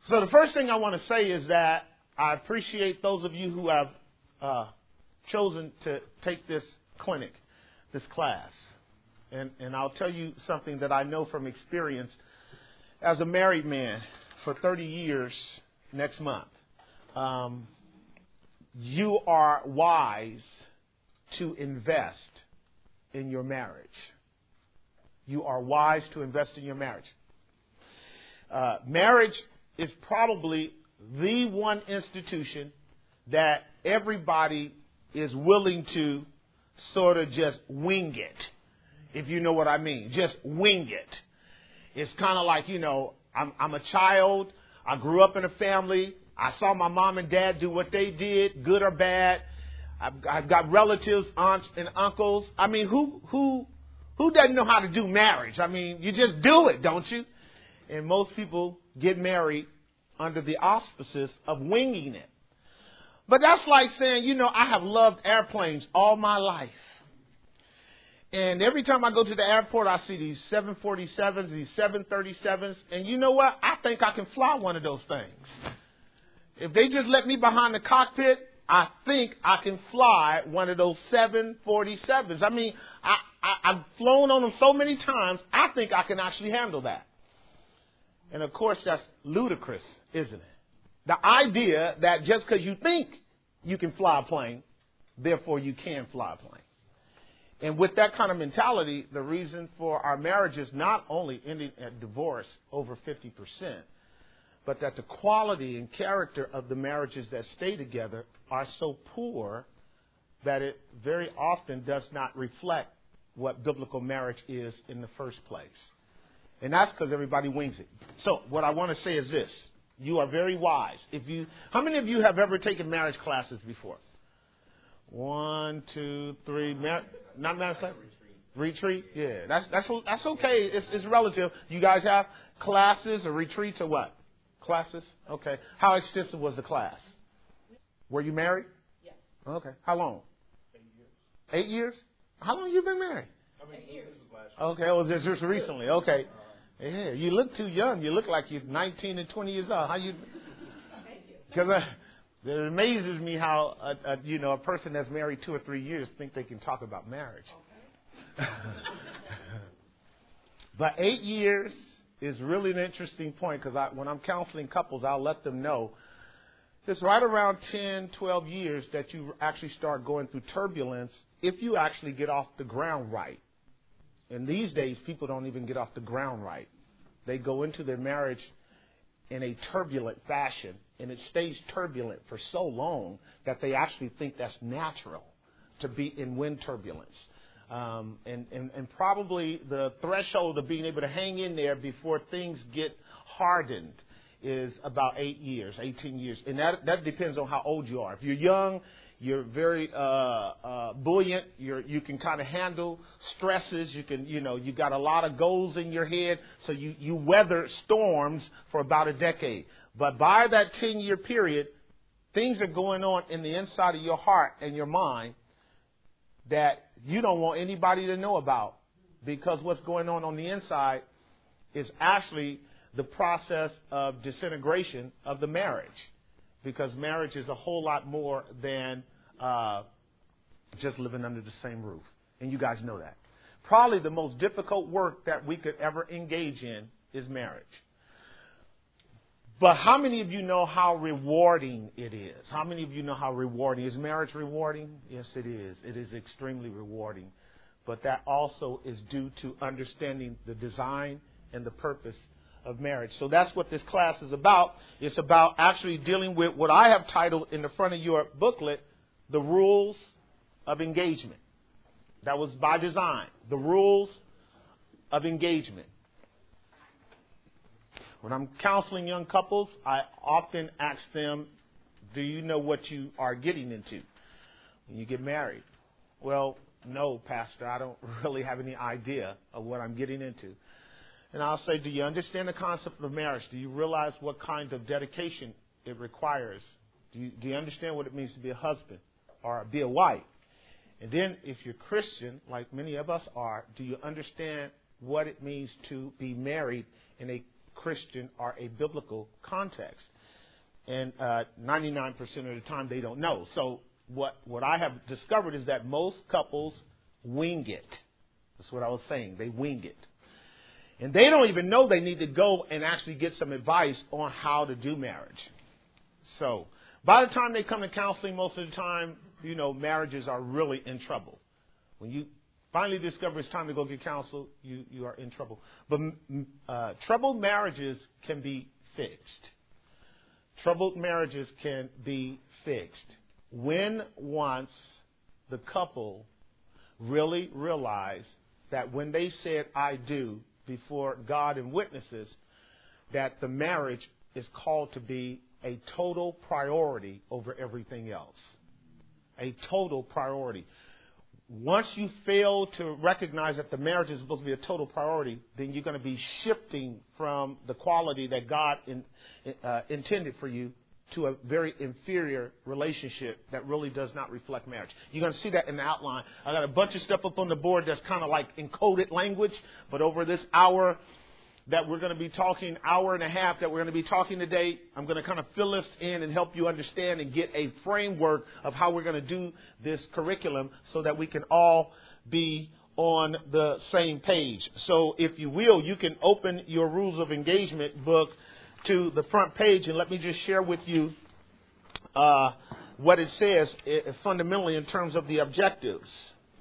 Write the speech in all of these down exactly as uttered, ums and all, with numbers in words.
So the first thing I want to say is that I appreciate those of you who have uh, chosen to take this clinic, this class. And, and I'll tell you something that I know from experience as a married man for thirty years next month. Um, you are wise to invest in your marriage. You are wise to invest in your marriage. Uh, marriage is probably the one institution that everybody is willing to sort of just wing it, if you know what I mean. Just wing it. It's kind of like, you know, I'm, I'm a child. I grew up in a family. I saw my mom and dad do what they did, good or bad. I've, I've got relatives, aunts and uncles. I mean, who who who doesn't know how to do marriage? I mean, you just do it, don't you? And most people get married under the auspices of winging it. But that's like saying, you know, I have loved airplanes all my life. And every time I go to the airport, I see these seven forty-sevens, these seven thirty-sevens. And you know what? I think I can fly one of those things. If they just let me behind the cockpit, I think I can fly one of those seven forty-sevens. I mean, I, I, I've flown on them so many times, I think I can actually handle that. And, of course, that's ludicrous, isn't it? The idea that just because you think you can fly a plane, therefore you can fly a plane. And with that kind of mentality, the reason for our marriages not only ending at divorce over fifty percent, but that the quality and character of the marriages that stay together are so poor that it very often does not reflect what biblical marriage is in the first place. And that's because everybody wings it. So what I want to say is this. You are very wise. If you, how many of you have ever taken marriage classes before? One, two, three. Mar- not marriage class? Retreat. Retreat? Yeah. That's that's that's okay. It's, it's relative. You guys have classes or retreats or what? Classes? Okay. How extensive was the class? Were you married? Yes. Okay. How long? Eight years. Eight years? How long have you been married? I mean, Eight years. this was last year. Okay. Well, this just recently. Okay. Yeah. You look too young. You look like you're nineteen and twenty years old. How you? Because uh, it amazes me how a, a, you know a person that's married two or three years think they can talk about marriage. Okay. But eight years is really an interesting point because I, when I'm counseling couples, I'll let them know it's right around ten, twelve years that you actually start going through turbulence if you actually get off the ground right. And these days, people don't even get off the ground right. They go into their marriage in a turbulent fashion, and it stays turbulent for so long that they actually think that's natural to be in wind turbulence. Um, and, and, and probably the threshold of being able to hang in there before things get hardened is about eight years, eighteen years. And that, that depends on how old you are. If you're young, you're very uh, uh, buoyant. You're, you can kind of handle stresses. You can, you know, you got a lot of goals in your head. So you, you weather storms for about a decade. But by that ten-year period, things are going on in the inside of your heart and your mind that you don't want anybody to know about, because what's going on on the inside is actually the process of disintegration of the marriage, because marriage is a whole lot more than uh, just living under the same roof. And you guys know that. Probably the most difficult work that we could ever engage in is marriage. But how many of you know how rewarding it is? How many of you know how rewarding? Is marriage rewarding? Yes, it is. It is extremely rewarding. But that also is due to understanding the design and the purpose of marriage. So that's what this class is about. It's about actually dealing with what I have titled in the front of your booklet, the rules of engagement. That was by design. The rules of engagement. When I'm counseling young couples, I often ask them, do you know what you are getting into when you get married? Well, no, Pastor, I don't really have any idea of what I'm getting into. And I'll say, do you understand the concept of marriage? Do you realize what kind of dedication it requires? Do you, do you understand what it means to be a husband or be a wife? And then if you're Christian, like many of us are, do you understand what it means to be married in a Christian or a biblical context. And uh, ninety-nine percent of the time they don't know. So what, what I have discovered is that most couples wing it. That's what I was saying. They wing it. And they don't even know they need to go and actually get some advice on how to do marriage. So by the time they come to counseling, most of the time, you know, marriages are really in trouble. When you finally discover it's time to go get counsel, you, you are in trouble. But uh, troubled marriages can be fixed. Troubled marriages can be fixed when once the couple really realize that when they said I do before God and witnesses, that the marriage is called to be a total priority over everything else. A total priority. Once you fail to recognize that the marriage is supposed to be a total priority, then you're going to be shifting from the quality that God in, uh, intended for you to a very inferior relationship that really does not reflect marriage. You're going to see that in the outline. I got a bunch of stuff up on the board that's kind of like encoded language, but over this hour that we're going to be talking, hour and a half that we're going to be talking today, I'm going to kind of fill this in and help you understand and get a framework of how we're going to do this curriculum so that we can all be on the same page. So if you will, you can open your Rules of Engagement book to the front page, and let me just share with you uh, what it says uh, fundamentally in terms of the objectives.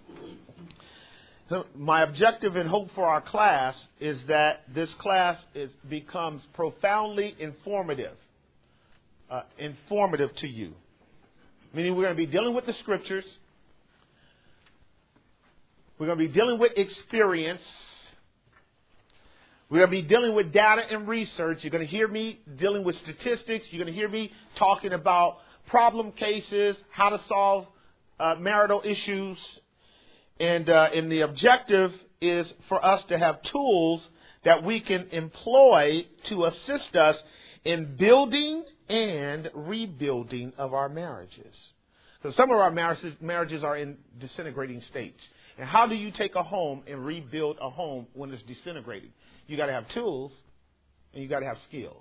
So my objective and hope for our class is that this class is, becomes profoundly informative, uh, informative to you. Meaning we're going to be dealing with the scriptures. We're going to be dealing with experience. We're going to be dealing with data and research. You're going to hear me dealing with statistics. You're going to hear me talking about problem cases, how to solve uh, marital issues. And, uh, and the objective is for us to have tools that we can employ to assist us in building and rebuilding of our marriages. So some of our marriages, marriages are in disintegrating states. And how do you take a home and rebuild a home when it's disintegrating? You got to have tools and you got to have skills.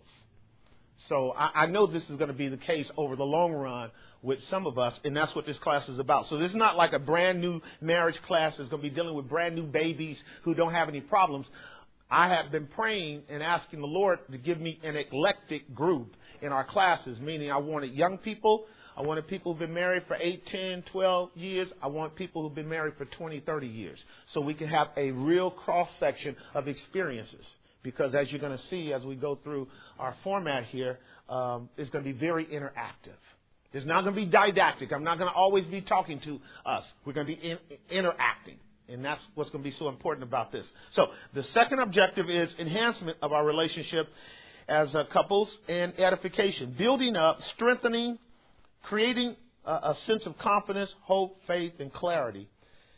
So I, I know this is going to be the case over the long run with some of us, and that's what this class is about. So this is not like a brand new marriage class that's going to be dealing with brand new babies who don't have any problems. I have been praying and asking the Lord to give me an eclectic group in our classes, meaning I wanted young people. I wanted people who've been married for eight, ten, twelve years. I want people who've been married for twenty, thirty years. So we can have a real cross-section of experiences. Because as you're going to see as we go through our format here, um, it's going to be very interactive. It's not going to be didactic. I'm not going to always be talking to us. We're going to be in, interacting. And that's what's going to be so important about this. So the second objective is enhancement of our relationship as uh, couples and edification. Building up, strengthening, creating a, a sense of confidence, hope, faith, and clarity.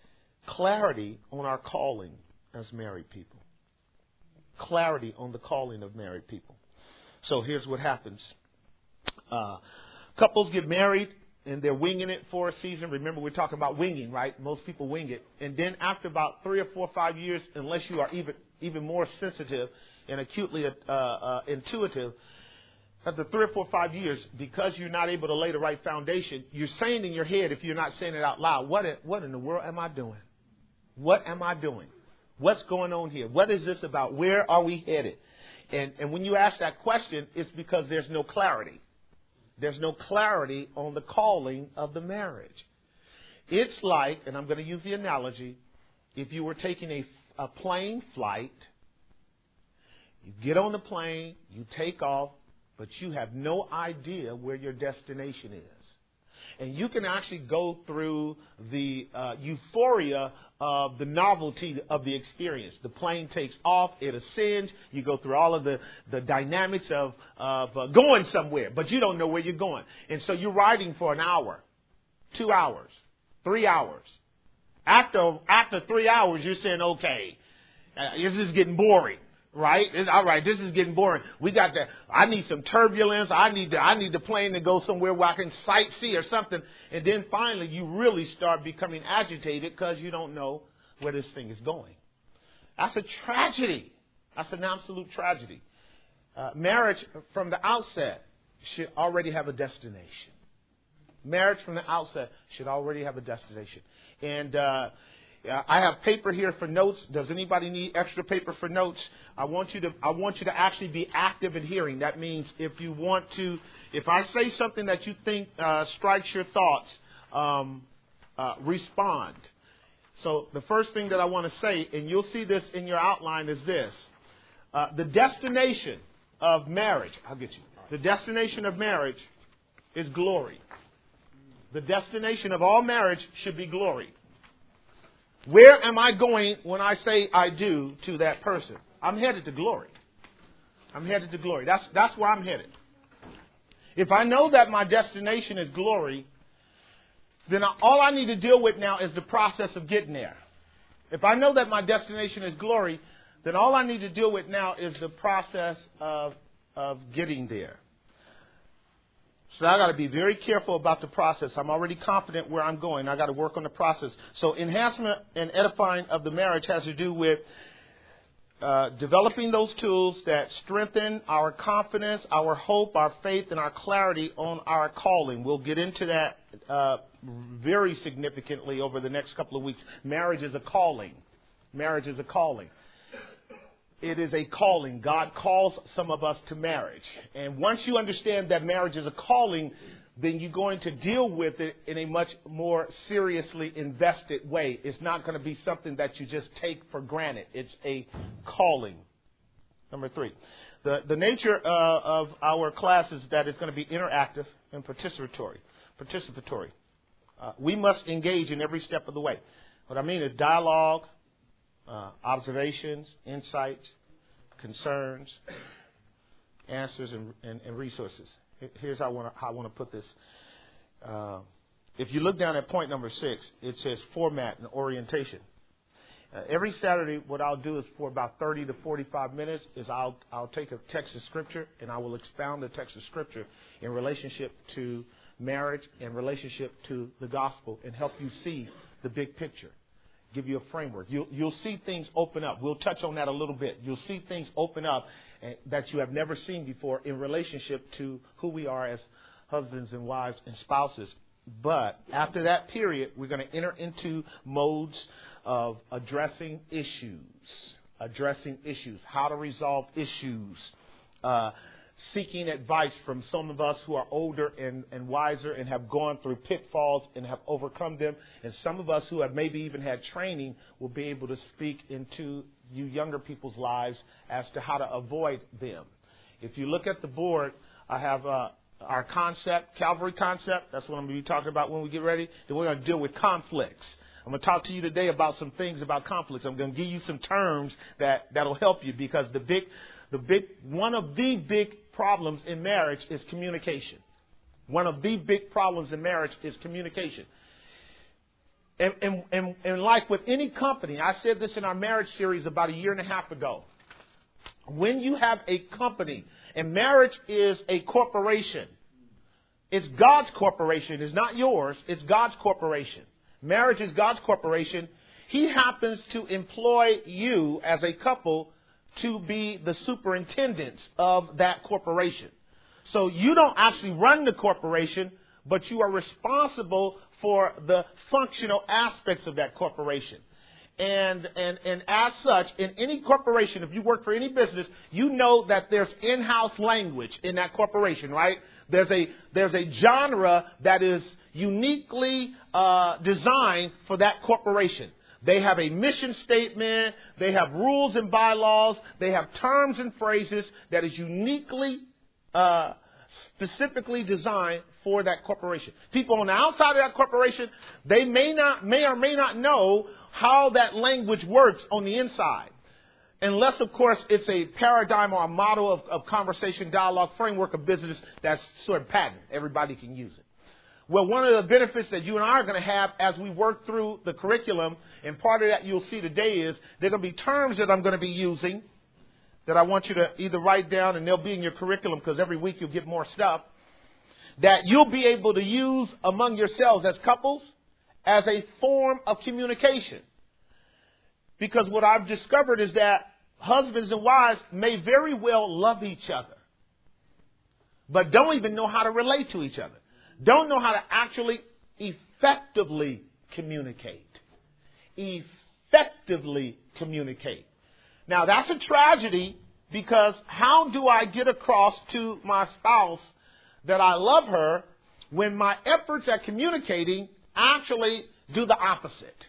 Clarity on our calling as married people. Clarity on the calling of married people. So here's what happens. Uh, couples get married and they're winging it for a season. Remember, we're talking about winging, right? Most people wing it. And then after about three or four or five years, unless you are even even more sensitive and acutely uh, uh, intuitive, after three or four or five years, because you're not able to lay the right foundation, you're saying in your head, if you're not saying it out loud, what in, what in the world am I doing? What am I doing? What's going on here? What is this about? Where are we headed? And, and when you ask that question, it's because there's no clarity. There's no clarity on the calling of the marriage. It's like, and I'm going to use the analogy, if you were taking a, a plane flight, you get on the plane, you take off, but you have no idea where your destination is. And you can actually go through the uh, euphoria of the novelty of the experience. The plane takes off, it ascends, you go through all of the, the dynamics of, of uh, going somewhere, but you don't know where you're going. And so you're riding for an hour, two hours, three hours. After, after three hours, you're saying, okay, uh, this is getting boring. Right? It's, all right, this is getting boring. We got the, I need some turbulence. I need the, I need the plane to go somewhere where I can sightsee or something. And then finally you really start becoming agitated because you don't know where this thing is going. That's a tragedy. That's an absolute tragedy. Uh, marriage from the outset should already have a destination. Marriage from the outset should already have a destination. And uh, I have paper here for notes. Does anybody need extra paper for notes? I want you to I want you to actually be active in hearing. That means if you want to, if I say something that you think uh, strikes your thoughts, um, uh, respond. So the first thing that I want to say, and you'll see this in your outline, is this. Uh, the destination of marriage, I'll get you. The destination of marriage is glory. The destination of all marriage should be glory. Where am I going when I say I do to that person? I'm headed to glory. I'm headed to glory. That's, that's where I'm headed. If I know that my destination is glory, then all I need to deal with now is the process of getting there. If I know that my destination is glory, then all I need to deal with now is the process of, of getting there. So I got to be very careful about the process. I'm already confident where I'm going. I got to work on the process. So enhancement and edifying of the marriage has to do with uh, developing those tools that strengthen our confidence, our hope, our faith, and our clarity on our calling. We'll get into that uh, very significantly over the next couple of weeks. Marriage is a calling. Marriage is a calling. It is a calling. God calls some of us to marriage. And once you understand that marriage is a calling, then you're going to deal with it in a much more seriously invested way. It's not going to be something that you just take for granted. It's a calling. Number three, the, the nature uh, of our class is that it's going to be interactive and participatory. Participatory. Uh, we must engage in every step of the way. What I mean is dialogue, Uh, observations, insights, concerns, answers, and, and, and resources. Here's how I want to how I want to put this. Uh, if you look down at point number six, it says format and orientation. Uh, every Saturday, what I'll do is for about thirty to forty-five minutes is I'll I'll take a text of scripture and I will expound the text of scripture in relationship to marriage and relationship to the gospel and help you see the big picture. Give you a framework. You'll, you'll see things open up. We'll touch on that a little bit. You'll see things open up that you have never seen before in relationship to who we are as husbands and wives and spouses. But after that period, we're going to enter into modes of addressing issues, addressing issues, how to resolve issues, uh, seeking advice from some of us who are older and, and wiser and have gone through pitfalls and have overcome them. And some of us who have maybe even had training will be able to speak into you younger people's lives as to how to avoid them. If you look at the board, I have uh, our concept, Calvary concept. That's what I'm going to be talking about when we get ready. Then we're going to deal with conflicts. I'm going to talk to you today about some things about conflicts. I'm going to give you some terms that, that'll help you because the big, the big, one of the big problems in marriage is communication. One of the big problems in marriage is communication. And, and, and, and like with any company, I said this in our marriage series about a year and a half ago. When you have a company, and marriage is a corporation, it's God's corporation. It's not yours. It's God's corporation. Marriage is God's corporation. He happens to employ you as a couple to be the superintendents of that corporation. So you don't actually run the corporation, but you are responsible for the functional aspects of that corporation. And, and, and as such, in any corporation, if you work for any business, you know that there's in-house language in that corporation, right? There's a, there's a genre that is uniquely uh, designed for that corporation. They have a mission statement. They have rules and bylaws. They have terms and phrases that is uniquely, uh, specifically designed for that corporation. People on the outside of that corporation, they may not, may or may not know how that language works on the inside. Unless, of course, it's a paradigm or a model of, of conversation, dialogue, framework of business that's sort of patent. Everybody can use it. Well, one of the benefits that you and I are going to have as we work through the curriculum, and part of that you'll see today is there are going to be terms that I'm going to be using that I want you to either write down, and they'll be in your curriculum because every week you'll get more stuff, that you'll be able to use among yourselves as couples as a form of communication. Because what I've discovered is that husbands and wives may very well love each other, but don't even know how to relate to each other. Don't know how to actually effectively communicate. Effectively communicate. Now, that's a tragedy, because how do I get across to my spouse that I love her when my efforts at communicating actually do the opposite?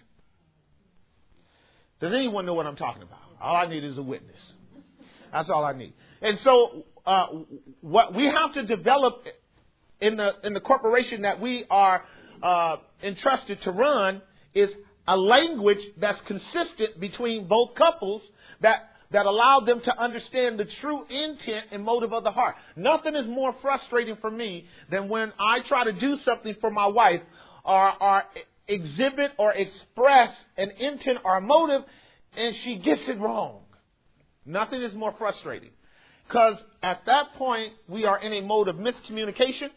Does anyone know what I'm talking about? All I need is a witness. That's all I need. And so uh, what we have to develop in the in the corporation that we are uh, entrusted to run is a language that's consistent between both couples that that allow them to understand the true intent and motive of the heart. Nothing is more frustrating for me than when I try to do something for my wife or, or exhibit or express an intent or a motive and she gets it wrong. Nothing is more frustrating, because at that point we are in a mode of miscommunication,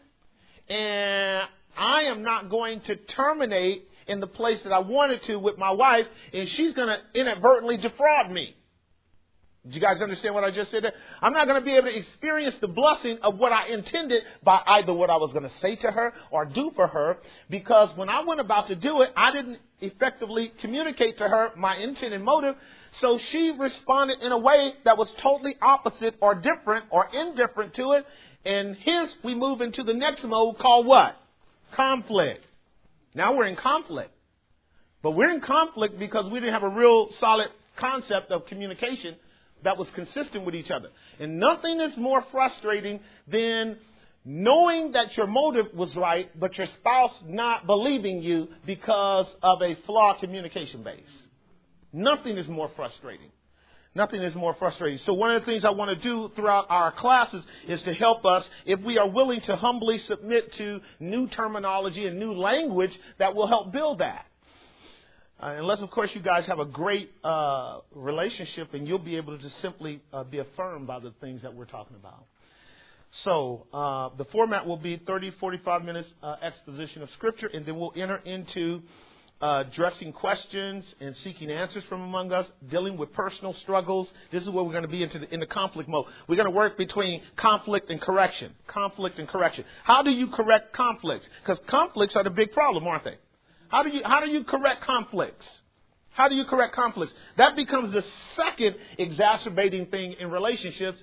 and I am not going to terminate in the place that I wanted to with my wife, and she's going to inadvertently defraud me. Do you guys understand what I just said there? I'm not going to be able to experience the blessing of what I intended by either what I was going to say to her or do for her, because when I went about to do it, I didn't effectively communicate to her my intent and motive. So she responded in a way that was totally opposite or different or indifferent to it. And hence we move into the next mode called what? Conflict. Now we're in conflict. But we're in conflict because we didn't have a real solid concept of communication that was consistent with each other. And nothing is more frustrating than knowing that your motive was right, but your spouse not believing you because of a flawed communication base. Nothing is more frustrating. Nothing is more frustrating. So one of the things I want to do throughout our classes is to help us, if we are willing to humbly submit to new terminology and new language that will help build that. Uh, unless, of course, you guys have a great uh, relationship, and you'll be able to just simply uh, be affirmed by the things that we're talking about. So uh, the format will be thirty, forty-five minutes uh, exposition of Scripture, and then we'll enter into uh, addressing questions and seeking answers from among us, dealing with personal struggles. This is where we're going to be into the, in the conflict mode. We're going to work between conflict and correction. Conflict and correction. How do you correct conflicts? Because conflicts are the big problem, aren't they? How do you how do you correct conflicts? How do you correct conflicts? That becomes the second exacerbating thing in relationships.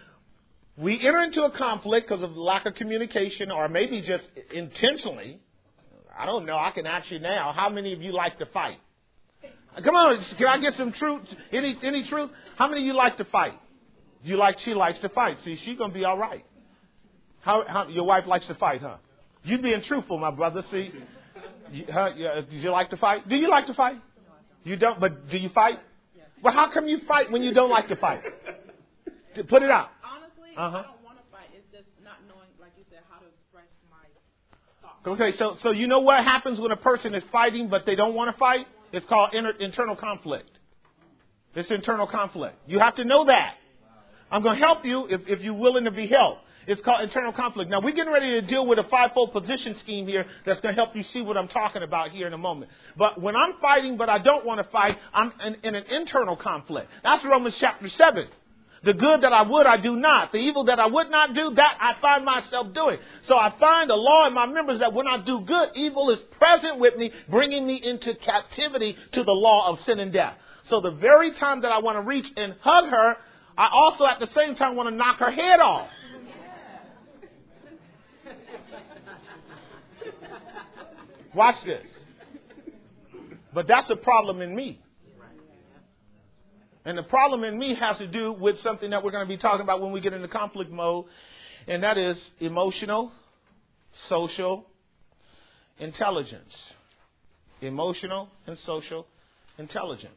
We enter into a conflict because of lack of communication, or maybe just intentionally. I don't know. I can ask you now. How many of you like to fight? Come on. Can I get some truth? Any any truth? How many of you like to fight? You like she likes to fight. See, she's gonna be all right. How, how your wife likes to fight, huh? You being truthful, my brother. See. You, huh, yeah, do you like to fight? Do you like to fight? You don't, but do you fight? Yes. Well, how come you fight when you don't like to fight? Put it out. Honestly, uh-huh. I don't want to fight. It's just not knowing, like you said, how to express my thoughts. Okay, so so you know what happens when a person is fighting but they don't want to fight? It's called inter- internal conflict. It's internal conflict. You have to know that. I'm going to help you if, if you're willing to be helped. It's called internal conflict. Now, we're getting ready to deal with a fivefold position scheme here that's going to help you see what I'm talking about here in a moment. But when I'm fighting but I don't want to fight, I'm in, in an internal conflict. That's Romans chapter seven. The good that I would, I do not. The evil that I would not do, that I find myself doing. So I find a law in my members that when I do good, evil is present with me, bringing me into captivity to the law of sin and death. So the very time that I want to reach and hug her, I also at the same time want to knock her head off. Watch this. But that's a problem in me. And the problem in me has to do with something that we're going to be talking about when we get into conflict mode. And that is emotional, social intelligence. Emotional and social intelligence.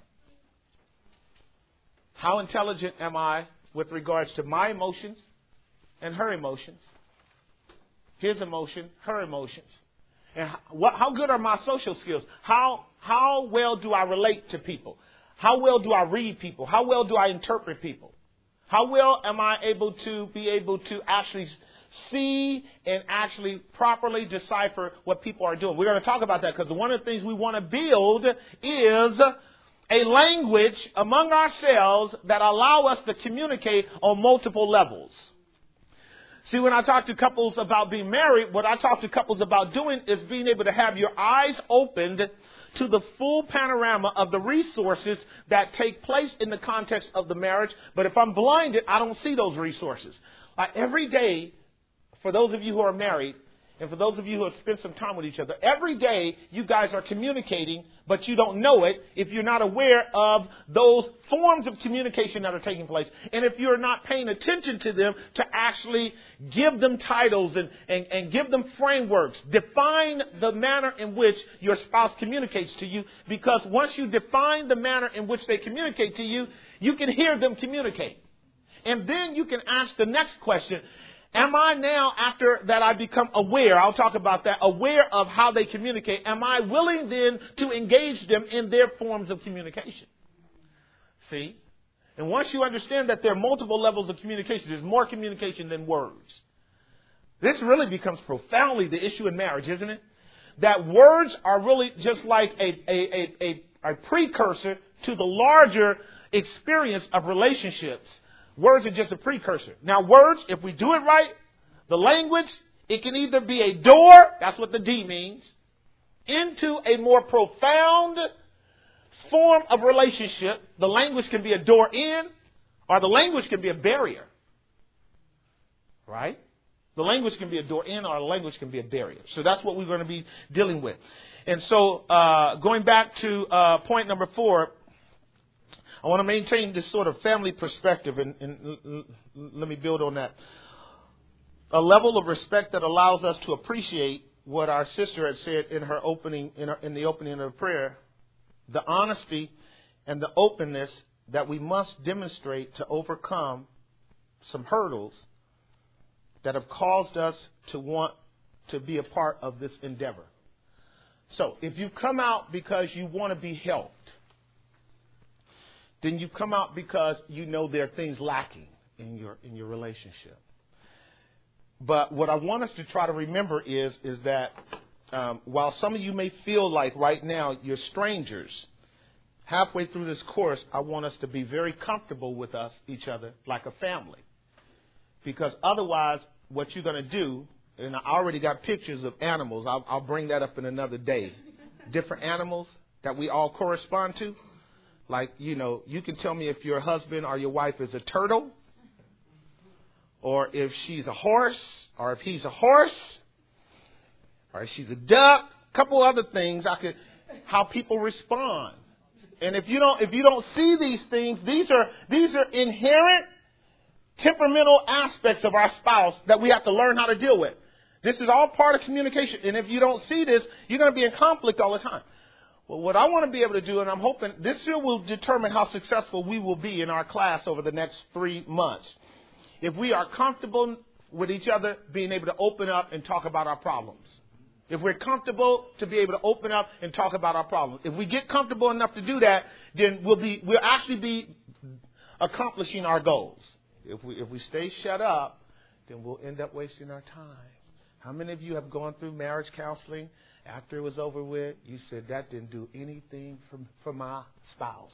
How intelligent am I with regards to my emotions and her emotions? His emotion, her emotions. And what, how good are my social skills? How how well do I relate to people? How well do I read people? How well do I interpret people? How well am I able to be able to actually see and actually properly decipher what people are doing? We're going to talk about that because one of the things we want to build is a language among ourselves that allow us to communicate on multiple levels. See, when I talk to couples about being married, what I talk to couples about doing is being able to have your eyes opened to the full panorama of the resources that take place in the context of the marriage. But if I'm blinded, I don't see those resources. Like every day, for those of you who are married, and for those of you who have spent some time with each other, every day you guys are communicating, but you don't know it if you're not aware of those forms of communication that are taking place. And if you're not paying attention to them to actually give them titles and, and, and give them frameworks. Define the manner in which your spouse communicates to you, because once you define the manner in which they communicate to you, you can hear them communicate. And then you can ask the next question. Am I now, after that I become aware, I'll talk about that, aware of how they communicate, am I willing then to engage them in their forms of communication? See? And once you understand that there are multiple levels of communication, there's more communication than words. This really becomes profoundly the issue in marriage, isn't it? That words are really just like a, a, a, a, a precursor to the larger experience of relationships. Words are just a precursor. Now, words, if we do it right, the language, it can either be a door, that's what the D means, into a more profound form of relationship. The language can be a door in, or the language can be a barrier. Right? The language can be a door in, or the language can be a barrier. So that's what we're going to be dealing with. And so, uh, going back to uh, point number four, I want to maintain this sort of family perspective, and, and let me build on that. A level of respect that allows us to appreciate what our sister had said in her opening, in, her, in the opening of her prayer, the honesty and the openness that we must demonstrate to overcome some hurdles that have caused us to want to be a part of this endeavor. So, if you come out because you want to be helped, then you come out because you know there are things lacking in your in your relationship. But what I want us to try to remember is, is that um, while some of you may feel like right now you're strangers, halfway through this course, I want us to be very comfortable with us, each other, like a family. Because otherwise, what you're going to do, and I already got pictures of animals, I'll, I'll bring that up in another day, different animals that we all correspond to. Like, you know, you can tell me if your husband or your wife is a turtle, or if she's a horse, or if he's a horse, or if she's a duck, a couple other things, I could, how people respond. And if you don't, if you don't see these things, these are, these are inherent temperamental aspects of our spouse that we have to learn how to deal with. This is all part of communication. And if you don't see this, you're going to be in conflict all the time. Well, what I want to be able to do, and I'm hoping this year will determine how successful we will be in our class over the next three months. If we are comfortable with each other being able to open up and talk about our problems. If we're comfortable to be able to open up and talk about our problems. If we get comfortable enough to do that, then we'll be we'll actually be accomplishing our goals. If we if we stay shut up, then we'll end up wasting our time. How many of you have gone through marriage counseling? After it was over with, you said, that didn't do anything for, for my spouse.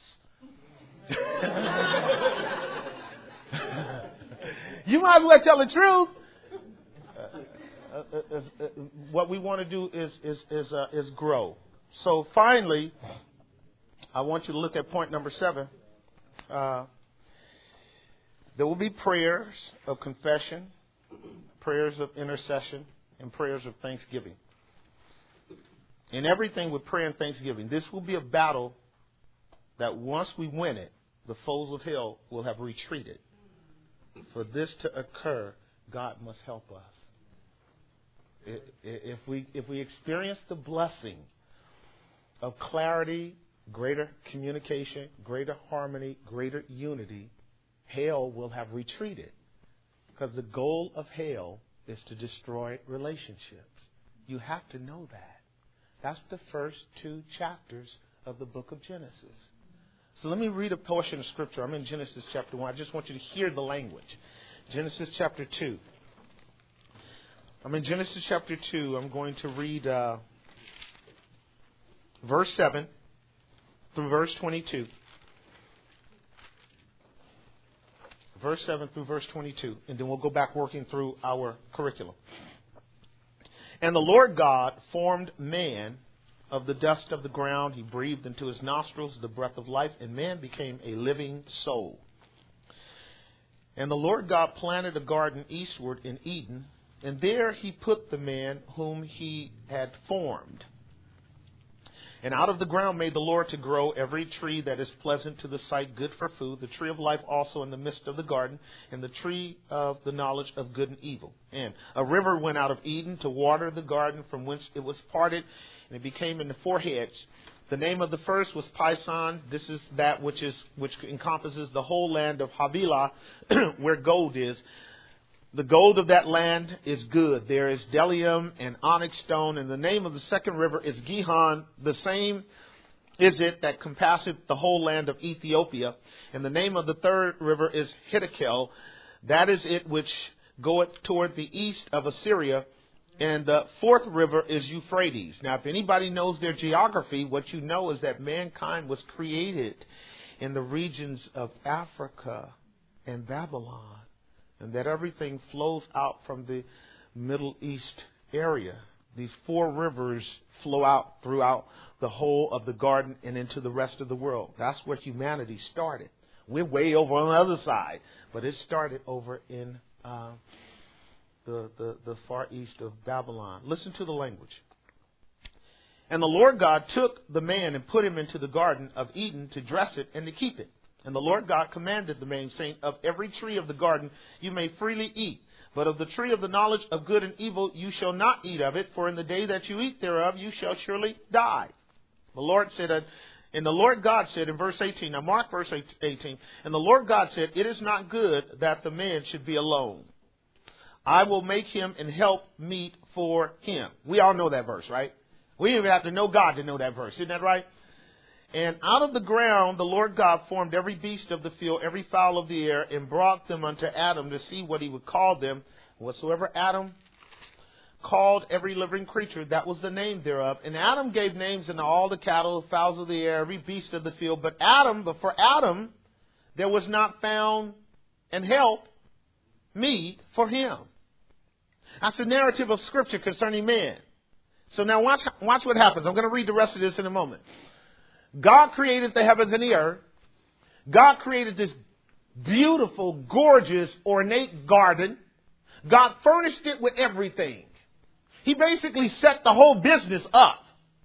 You might as well tell the truth. Uh, uh, uh, uh, what we want to do is is is, uh, is grow. So finally, I want you to look at point number seven. Uh, there will be prayers of confession, prayers of intercession, and prayers of thanksgiving. In everything with prayer and thanksgiving, this will be a battle that once we win it, the foes of hell will have retreated. For this to occur, God must help us. If we if we experience the blessing of clarity, greater communication, greater harmony, greater unity, hell will have retreated. Because the goal of hell is to destroy relationships. You have to know that. That's the first two chapters of the book of Genesis. So let me read a portion of Scripture. I'm in Genesis chapter one. I just want you to hear the language. Genesis chapter two. I'm in Genesis chapter two. I'm going to read uh, verse seven through verse twenty-two. Verse seven through verse twenty-two. And then we'll go back working through our curriculum. And the Lord God formed man of the dust of the ground. He breathed into his nostrils the breath of life, and man became a living soul. And the Lord God planted a garden eastward in Eden, and there he put the man whom he had formed. And out of the ground made the Lord to grow every tree that is pleasant to the sight, good for food, the tree of life also in the midst of the garden, and the tree of the knowledge of good and evil. And a river went out of Eden to water the garden, from whence it was parted, and it became in the four heads. The name of the first was Pison. This is that which is which encompasses the whole land of Havilah, where gold is. The gold of that land is good. There is bdellium and onyx stone. And the name of the second river is Gihon. The same is it that compasseth the whole land of Ethiopia. And the name of the third river is Hiddekel. That is it which goeth toward the east of Assyria. And the fourth river is Euphrates. Now, if anybody knows their geography, what you know is that mankind was created in the regions of Africa and Babylon, and that everything flows out from the Middle East area. These four rivers flow out throughout the whole of the garden and into the rest of the world. That's where humanity started. We're way over on the other side, but it started over in uh, the, the, the far east of Babylon. Listen to the language. And the Lord God took the man and put him into the garden of Eden to dress it and to keep it. And the Lord God commanded the man, saying, of every tree of the garden you may freely eat, but of the tree of the knowledge of good and evil you shall not eat of it, for in the day that you eat thereof you shall surely die. The Lord said, and the Lord God said in verse eighteen, now mark verse eighteen, and the Lord God said, it is not good that the man should be alone. I will make him and help meet for him. We all know that verse, right? We don't even have to know God to know that verse. Isn't that right? And out of the ground the Lord God formed every beast of the field, every fowl of the air, and brought them unto Adam to see what he would call them. Whatsoever Adam called every living creature, that was the name thereof. And Adam gave names unto all the cattle, fowls of the air, every beast of the field. But Adam, but for Adam, there was not found an help meet for him. That's the narrative of Scripture concerning man. So now watch, watch what happens. I'm going to read the rest of this in a moment. God created the heavens and the earth. God created this beautiful, gorgeous, ornate garden. God furnished it with everything. He basically set the whole business up.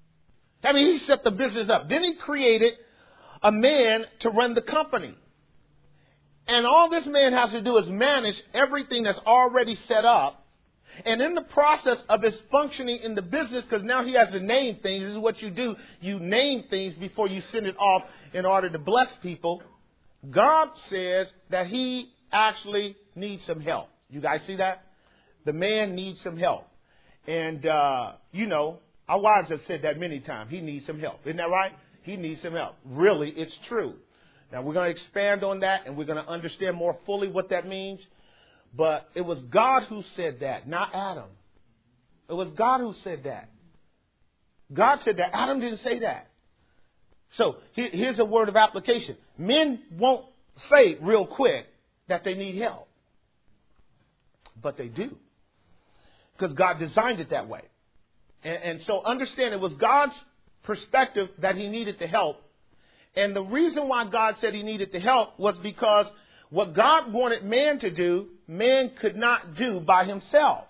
I mean, he set the business up. Then he created a man to run the company. And all this man has to do is manage everything that's already set up. And in the process of his functioning in the business, because now he has to name things. This is what you do. You name things before you send it off in order to bless people. God says that he actually needs some help. You guys see that? The man needs some help. And, uh, you know, our wives have said that many times. He needs some help. Isn't that right? He needs some help. Really, it's true. Now, we're going to expand on that, and we're going to understand more fully what that means. But it was God who said that, not Adam. It was God who said that. God said that. Adam didn't say that. So here's a word of application. Men won't say real quick that they need help. But they do. Because God designed it that way. And, and so understand it was God's perspective that he needed the help. And the reason why God said he needed the help was because what God wanted man to do, man could not do by himself.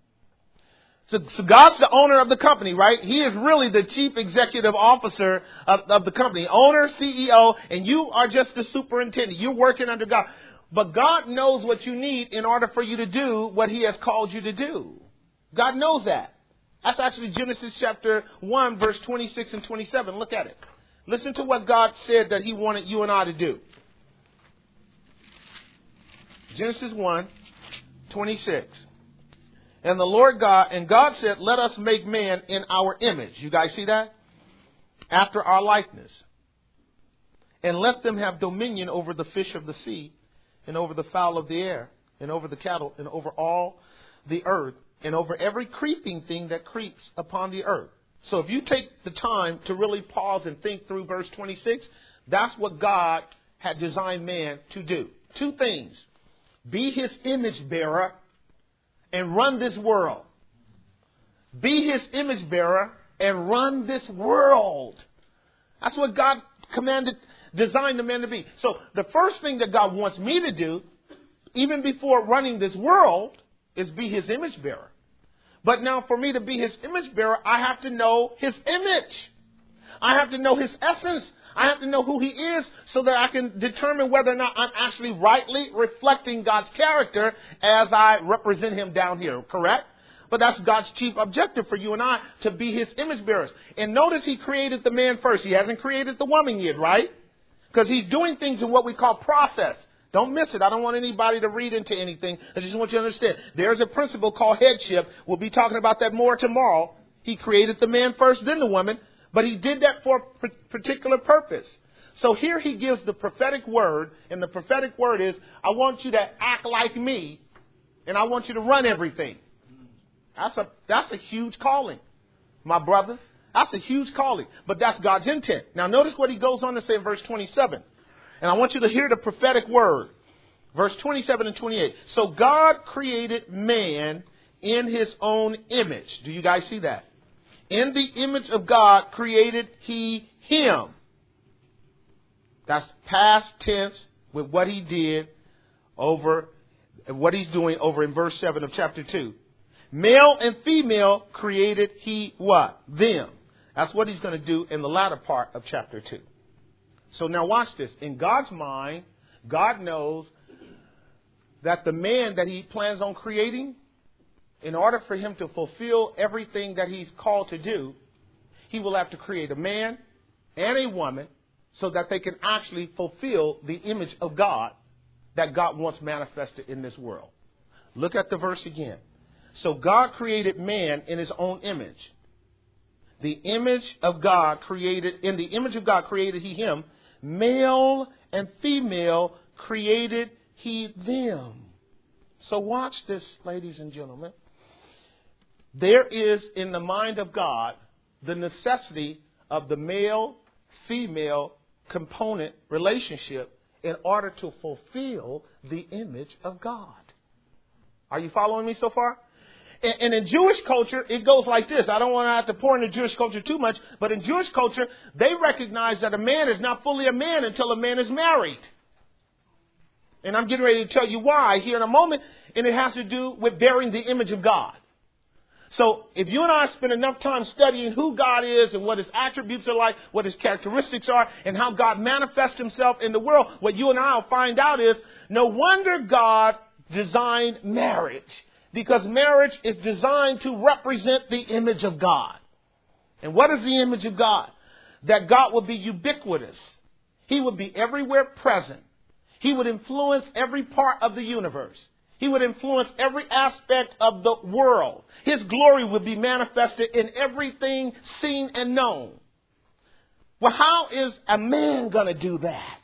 So, so God's the owner of the company, right? He is really the chief executive officer of, of the company. Owner, C E O, and you are just the superintendent. You're working under God. But God knows what you need in order for you to do what he has called you to do. God knows that. That's actually Genesis chapter one, verse twenty-six and twenty-seven. Look at it. Listen to what God said that he wanted you and I to do. Genesis one, twenty-six. And the Lord God, and God said, let us make man in our image. You guys see that? After our likeness. And let them have dominion over the fish of the sea, and over the fowl of the air, and over the cattle, and over all the earth, and over every creeping thing that creeps upon the earth. So if you take the time to really pause and think through verse twenty-six, that's what God had designed man to do. Two things. Be his image bearer and run this world. Be his image bearer and run this world. That's what God commanded, designed the man to be. So the first thing that God wants me to do, even before running this world, is be his image bearer. But now for me to be his image bearer, I have to know his image. I have to know his essence. I have to know who he is so that I can determine whether or not I'm actually rightly reflecting God's character as I represent him down here. Correct? But that's God's chief objective for you and I, to be his image bearers. And notice he created the man first. He hasn't created the woman yet, right? Because he's doing things in what we call process. Don't miss it. I don't want anybody to read into anything. I just want you to understand. There's a principle called headship. We'll be talking about that more tomorrow. He created the man first, then the woman. But he did that for a particular purpose. So here he gives the prophetic word. And the prophetic word is, I want you to act like me. And I want you to run everything. That's a, that's a huge calling, my brothers. That's a huge calling. But that's God's intent. Now notice what he goes on to say in verse twenty-seven. And I want you to hear the prophetic word. Verse twenty-seven and twenty-eight. So God created man in his own image. Do you guys see that? In the image of God created he him. That's past tense with what he did over, what he's doing over in verse seven of chapter two. Male and female created he what? Them. That's what he's going to do in the latter part of chapter two. So now watch this. In God's mind, God knows that the man that he plans on creating, in order for him to fulfill everything that he's called to do, he will have to create a man and a woman so that they can actually fulfill the image of God that God wants manifested in this world. Look at the verse again. So God created man in his own image. The image of God created, in the image of God created he him. Male and female created he them. So watch this, ladies and gentlemen. There is in the mind of God the necessity of the male-female component relationship in order to fulfill the image of God. Are you following me so far? And in Jewish culture, it goes like this. I don't want to have to pour into Jewish culture too much, but in Jewish culture, they recognize that a man is not fully a man until a man is married. And I'm getting ready to tell you why here in a moment, and it has to do with bearing the image of God. So if you and I spend enough time studying who God is and what his attributes are like, what his characteristics are, and how God manifests himself in the world, what you and I will find out is no wonder God designed marriage. Because marriage is designed to represent the image of God. And what is the image of God? That God would be ubiquitous. He would be everywhere present. He would influence every part of the universe. He would influence every aspect of the world. His glory would be manifested in everything seen and known. Well, how is a man going to do that?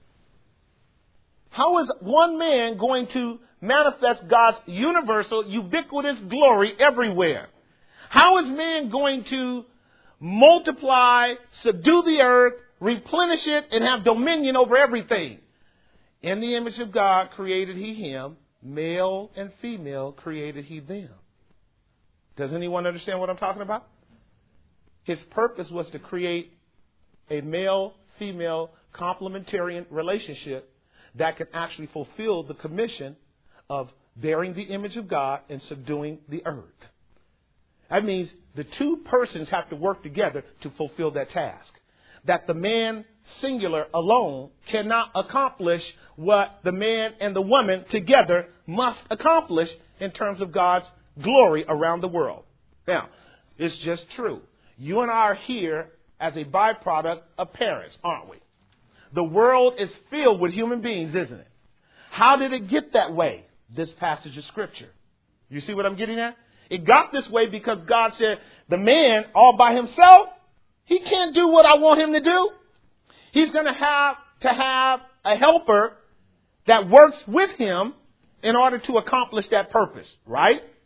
How is one man going to manifest God's universal, ubiquitous glory everywhere? How is man going to multiply, subdue the earth, replenish it, and have dominion over everything? In the image of God created he him, male and female created he them. Does anyone understand what I'm talking about? His purpose was to create a male-female complementarian relationship that can actually fulfill the commission of bearing the image of God and subduing the earth. That means the two persons have to work together to fulfill that task. That the man singular alone cannot accomplish what the man and the woman together must accomplish in terms of God's glory around the world. Now, it's just true. You and I are here as a byproduct of parents, aren't we? The world is filled with human beings, isn't it? How did it get that way? This passage of Scripture. You see what I'm getting at? It got this way because God said, the man all by himself, he can't do what I want him to do. He's going to have to have a helper that works with him in order to accomplish that purpose, right?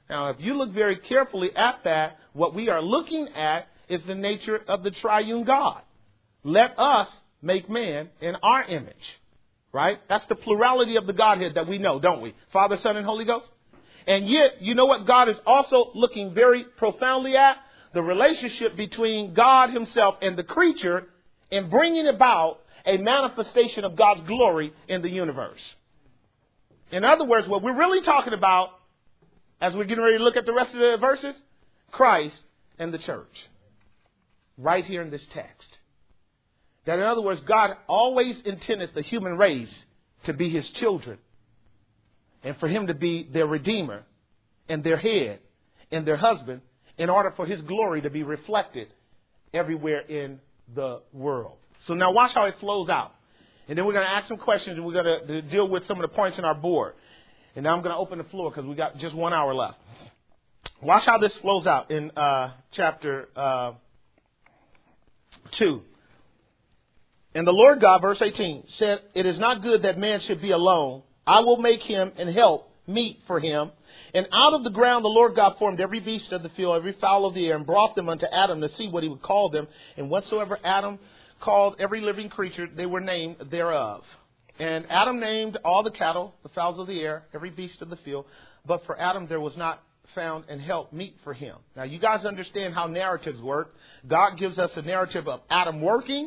Now, if you look very carefully at that, what we are looking at is the nature of the triune God. Let us make man in our image. Right? That's the plurality of the Godhead that we know, don't we? Father, Son, and Holy Ghost. And yet, you know what God is also looking very profoundly at? The relationship between God himself and the creature in bringing about a manifestation of God's glory in the universe. In other words, what we're really talking about, as we're getting ready to look at the rest of the verses, Christ and the church. Right here in this text. That in other words, God always intended the human race to be his children. And for him to be their redeemer and their head and their husband in order for his glory to be reflected everywhere in the world. So now watch how it flows out. And then we're going to ask some questions and we're going to deal with some of the points on our board. And now I'm going to open the floor because we got just one hour left. Watch how this flows out in uh, chapter uh, two. And the Lord God, verse eighteen, said, "It is not good that man should be alone. I will make him and help meet for him. And out of the ground the Lord God formed every beast of the field, every fowl of the air, and brought them unto Adam to see what he would call them. And whatsoever Adam called every living creature, they were named thereof. And Adam named all the cattle, the fowls of the air, every beast of the field. But for Adam there was not found and help meet for him." Now you guys understand how narratives work. God gives us a narrative of Adam working.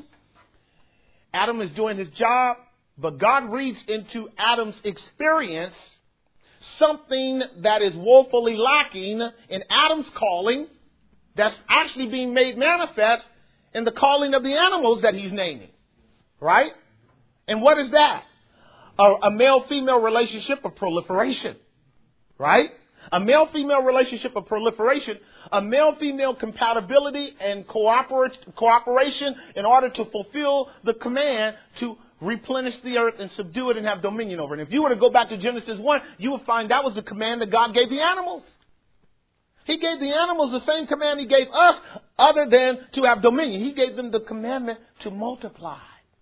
Adam is doing his job, but God reads into Adam's experience something that is woefully lacking in Adam's calling that's actually being made manifest in the calling of the animals that he's naming. Right? And what is that? A, a male-female relationship of proliferation. Right? A male-female relationship of proliferation, a male-female compatibility and cooperat- cooperation in order to fulfill the command to replenish the earth and subdue it and have dominion over it. And if you were to go back to Genesis one, you would find that was the command that God gave the animals. He gave the animals the same command he gave us, other than to have dominion. He gave them the commandment to multiply,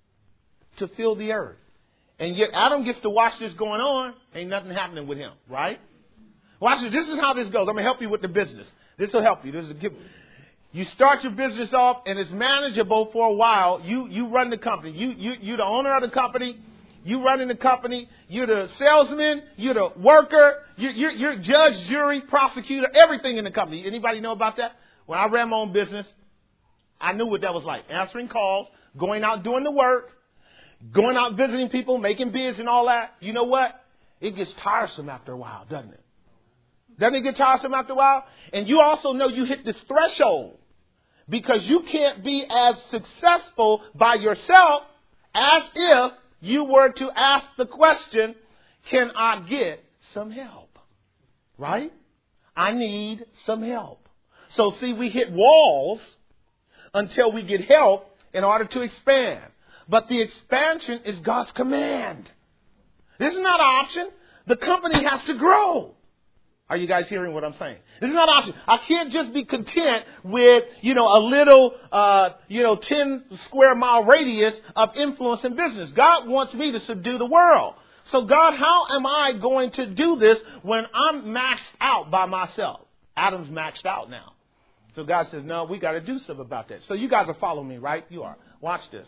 to fill the earth. And yet Adam gets to watch this going on. Ain't nothing happening with him, right? Watch this. This is how this goes. I'm going to help you with the business. This will help you. This will give. You start your business off and it's manageable for a while. You you run the company. You you you're the owner of the company. You running the company. You're the salesman. You're the worker. You're, you're you're judge, jury, prosecutor, everything in the company. Anybody know about that? When I ran my own business, I knew what that was like. Answering calls, going out doing the work, going out visiting people, making bids and all that. You know what? It gets tiresome after a while, doesn't it? Doesn't it get tiresome after a while? And you also know you hit this threshold because you can't be as successful by yourself as if you were to ask the question, can I get some help? Right? I need some help. So see, we hit walls until we get help in order to expand. But the expansion is God's command. This is not an option. The company has to grow. Are you guys hearing what I'm saying? This is not an option. I can't just be content with, you know, a little, uh, you know, ten square mile radius of influence in business. God wants me to subdue the world. So God, how am I going to do this when I'm maxed out by myself? Adam's maxed out now. So God says, no, we got to do something about that. So you guys are following me, right? You are. Watch this.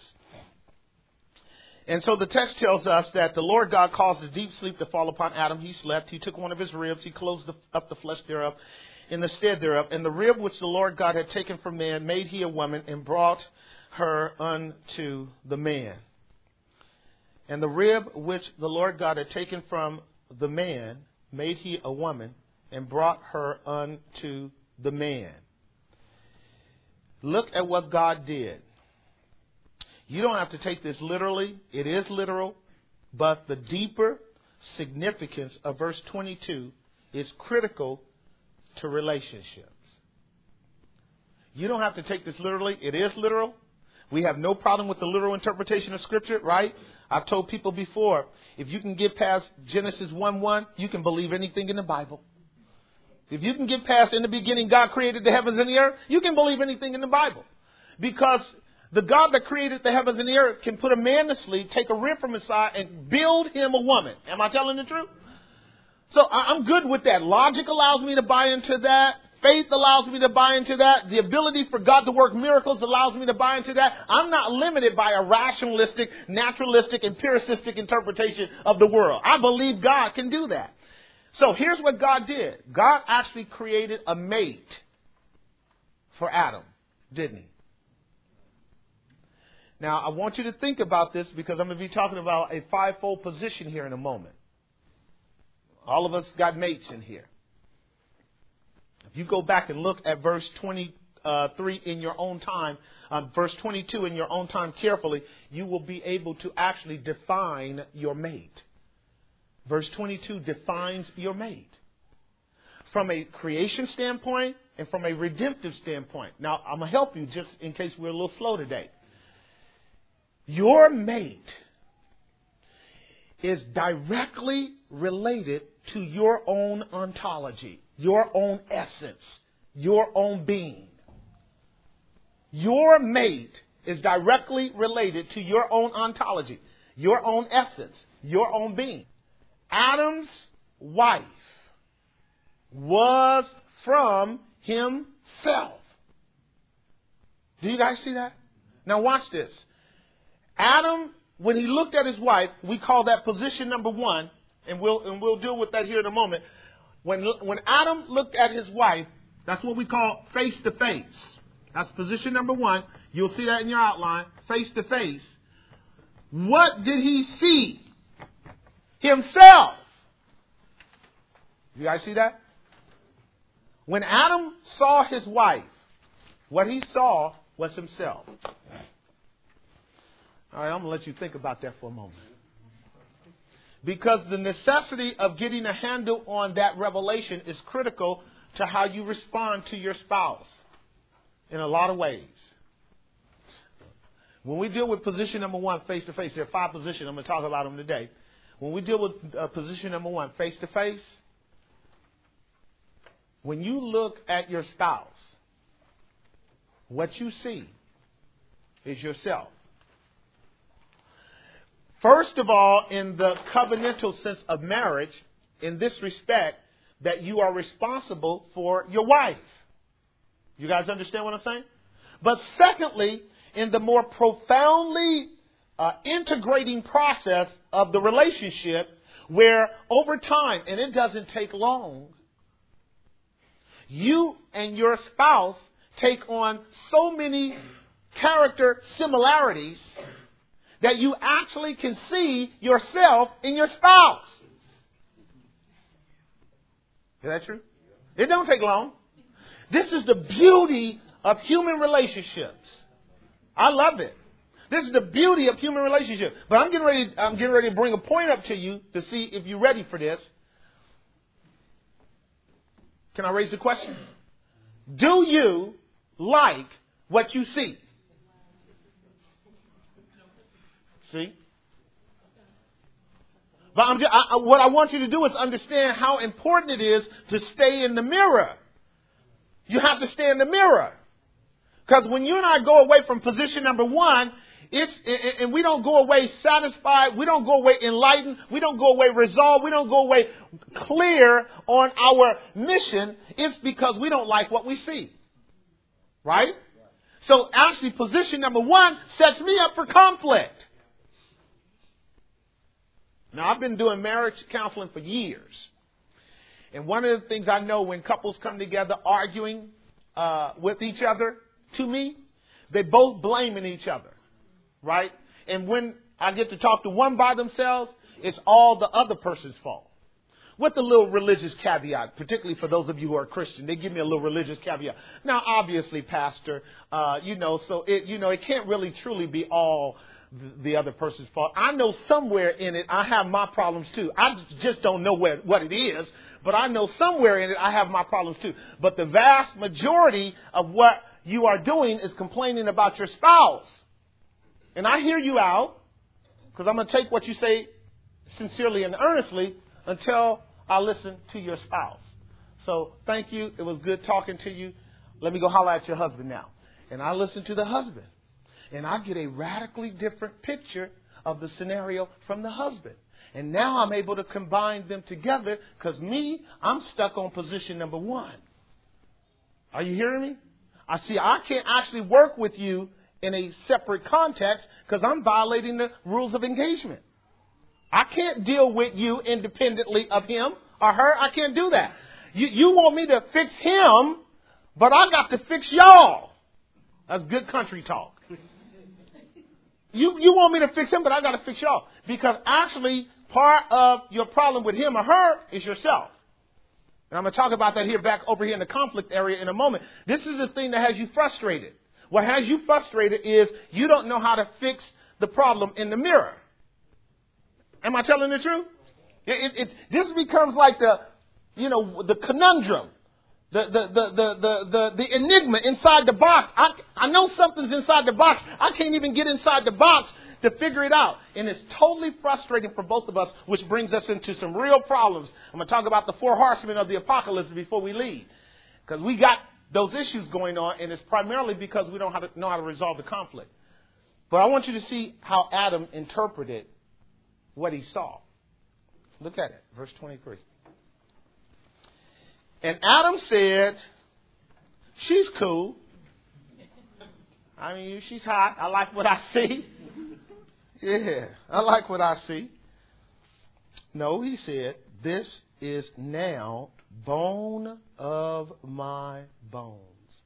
And so the text tells us that the Lord God caused a deep sleep to fall upon Adam. He slept. He took one of his ribs. He closed the, up the flesh thereof in the stead thereof. And the rib which the Lord God had taken from man made he a woman and brought her unto the man. And the rib which the Lord God had taken from the man made he a woman and brought her unto the man. Look at what God did. You don't have to take this literally. It is literal. But the deeper significance of verse twenty-two is critical to relationships. You don't have to take this literally. It is literal. We have no problem with the literal interpretation of Scripture, right? I've told people before, if you can get past Genesis one one, you can believe anything in the Bible. If you can get past in the beginning God created the heavens and the earth, you can believe anything in the Bible. Because the God that created the heavens and the earth can put a man to sleep, take a rib from his side, and build him a woman. Am I telling the truth? So I- I'm good with that. Logic allows me to buy into that. Faith allows me to buy into that. The ability for God to work miracles allows me to buy into that. I'm not limited by a rationalistic, naturalistic, empiricistic interpretation of the world. I believe God can do that. So here's what God did. God actually created a mate for Adam, didn't he? Now, I want you to think about this because I'm going to be talking about a fivefold position here in a moment. All of us got mates in here. If you go back and look at verse twenty-three in your own time, um, verse twenty-two in your own time carefully, you will be able to actually define your mate. Verse twenty-two defines your mate from a creation standpoint and from a redemptive standpoint. Now, I'm going to help you just in case we're a little slow today. Your mate is directly related to your own ontology, your own essence, your own being. Your mate is directly related to your own ontology, your own essence, your own being. Adam's wife was from himself. Do you guys see that? Now watch this. Adam, when he looked at his wife, we call that position number one, and we'll and we'll deal with that here in a moment. When when Adam looked at his wife, that's what we call face to face. That's position number one. You'll see that in your outline, face to face. What did he see? Himself. You guys see that? When Adam saw his wife, what he saw was himself. All right, I'm going to let you think about that for a moment. Because the necessity of getting a handle on that revelation is critical to how you respond to your spouse in a lot of ways. When we deal with position number one, face-to-face, there are five positions. I'm going to talk about them today. When we deal with uh, position number one, face-to-face, when you look at your spouse, what you see is yourself. First of all, in the covenantal sense of marriage, in this respect, that you are responsible for your wife. You guys understand what I'm saying? But secondly, in the more profoundly uh, integrating process of the relationship, where over time, and it doesn't take long, you and your spouse take on so many character similarities that you actually can see yourself in your spouse. Is that true? It don't take long. This is the beauty of human relationships. I love it. This is the beauty of human relationships. But I'm getting ready, I'm getting ready to bring a point up to you to see if you're ready for this. Can I raise the question? Do you like what you see? See? But I'm just, I, what I want you to do is understand how important it is to stay in the mirror. You have to stay in the mirror. Because when you and I go away from position number one, it's, and we don't go away satisfied, we don't go away enlightened, we don't go away resolved, we don't go away clear on our mission, it's because we don't like what we see. Right? So actually position number one sets me up for conflict. Now, I've been doing marriage counseling for years. And one of the things I know when couples come together arguing uh, with each other, to me, they both blaming each other. Right? And when I get to talk to one by themselves, it's all the other person's fault. With a little religious caveat, particularly for those of you who are Christian, they give me a little religious caveat. Now, obviously, Pastor, uh, you know, so it, you know, it can't really truly be all the other person's fault. I know somewhere in it I have my problems too. I just don't know where, what it is, but I know somewhere in it I have my problems too. But the vast majority of what you are doing is complaining about your spouse. And I hear you out, because I'm going to take what you say sincerely and earnestly until I listen to your spouse. So thank you. It was good talking to you. Let me go holler at your husband now. And I listen to the husband. And I get a radically different picture of the scenario from the husband. And now I'm able to combine them together because me, I'm stuck on position number one. Are you hearing me? I see I can't actually work with you in a separate context because I'm violating the rules of engagement. I can't deal with you independently of him or her. I can't do that. You, you want me to fix him, but I got to fix y'all. That's good country talk. You, you want me to fix him, but I got to fix y'all. Because actually, part of your problem with him or her is yourself. And I'm going to talk about that here back over here in the conflict area in a moment. This is the thing that has you frustrated. What has you frustrated is you don't know how to fix the problem in the mirror. Am I telling the truth? It, it, it, this becomes like the, you know, the conundrum, the the the the the, the, the enigma inside the box. I, I know something's inside the box. I can't even get inside the box to figure it out. And it's totally frustrating for both of us, which brings us into some real problems. I'm going to talk about the four horsemen of the apocalypse before we leave. Because we got those issues going on, and it's primarily because we don't know how to, know how to resolve the conflict. But I want you to see how Adam interpreted what he saw. Look at it, verse twenty-three. And Adam said, she's cool. I mean, she's hot. I like what I see. Yeah, I like what I see. No, he said, this is now bone of my bones.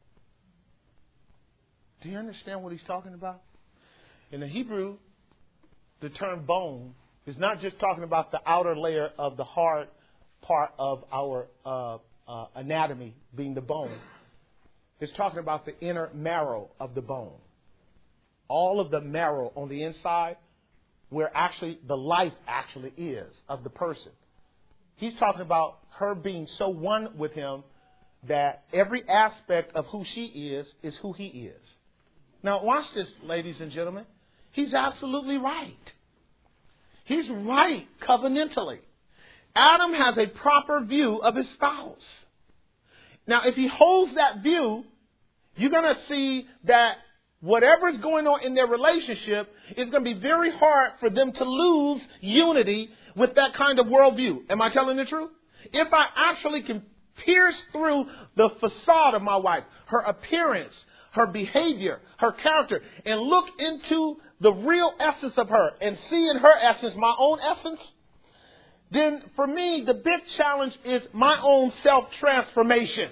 Do you understand what he's talking about? In the Hebrew, the term bone is not just talking about the outer layer of the hard part of our uh, uh, anatomy being the bone. It's talking about the inner marrow of the bone. All of the marrow on the inside, where actually the life actually is of the person. He's talking about her being so one with him that every aspect of who she is is who he is. Now watch this, ladies and gentlemen. He's absolutely right. He's right covenantally. Adam has a proper view of his spouse. Now, if he holds that view, you're going to see that whatever is going on in their relationship is going to be very hard for them to lose unity with that kind of worldview. Am I telling the truth? If I actually can pierce through the facade of my wife, her appearance, her behavior, her character, and look into the real essence of her and see in her essence my own essence, then for me, the big challenge is my own self-transformation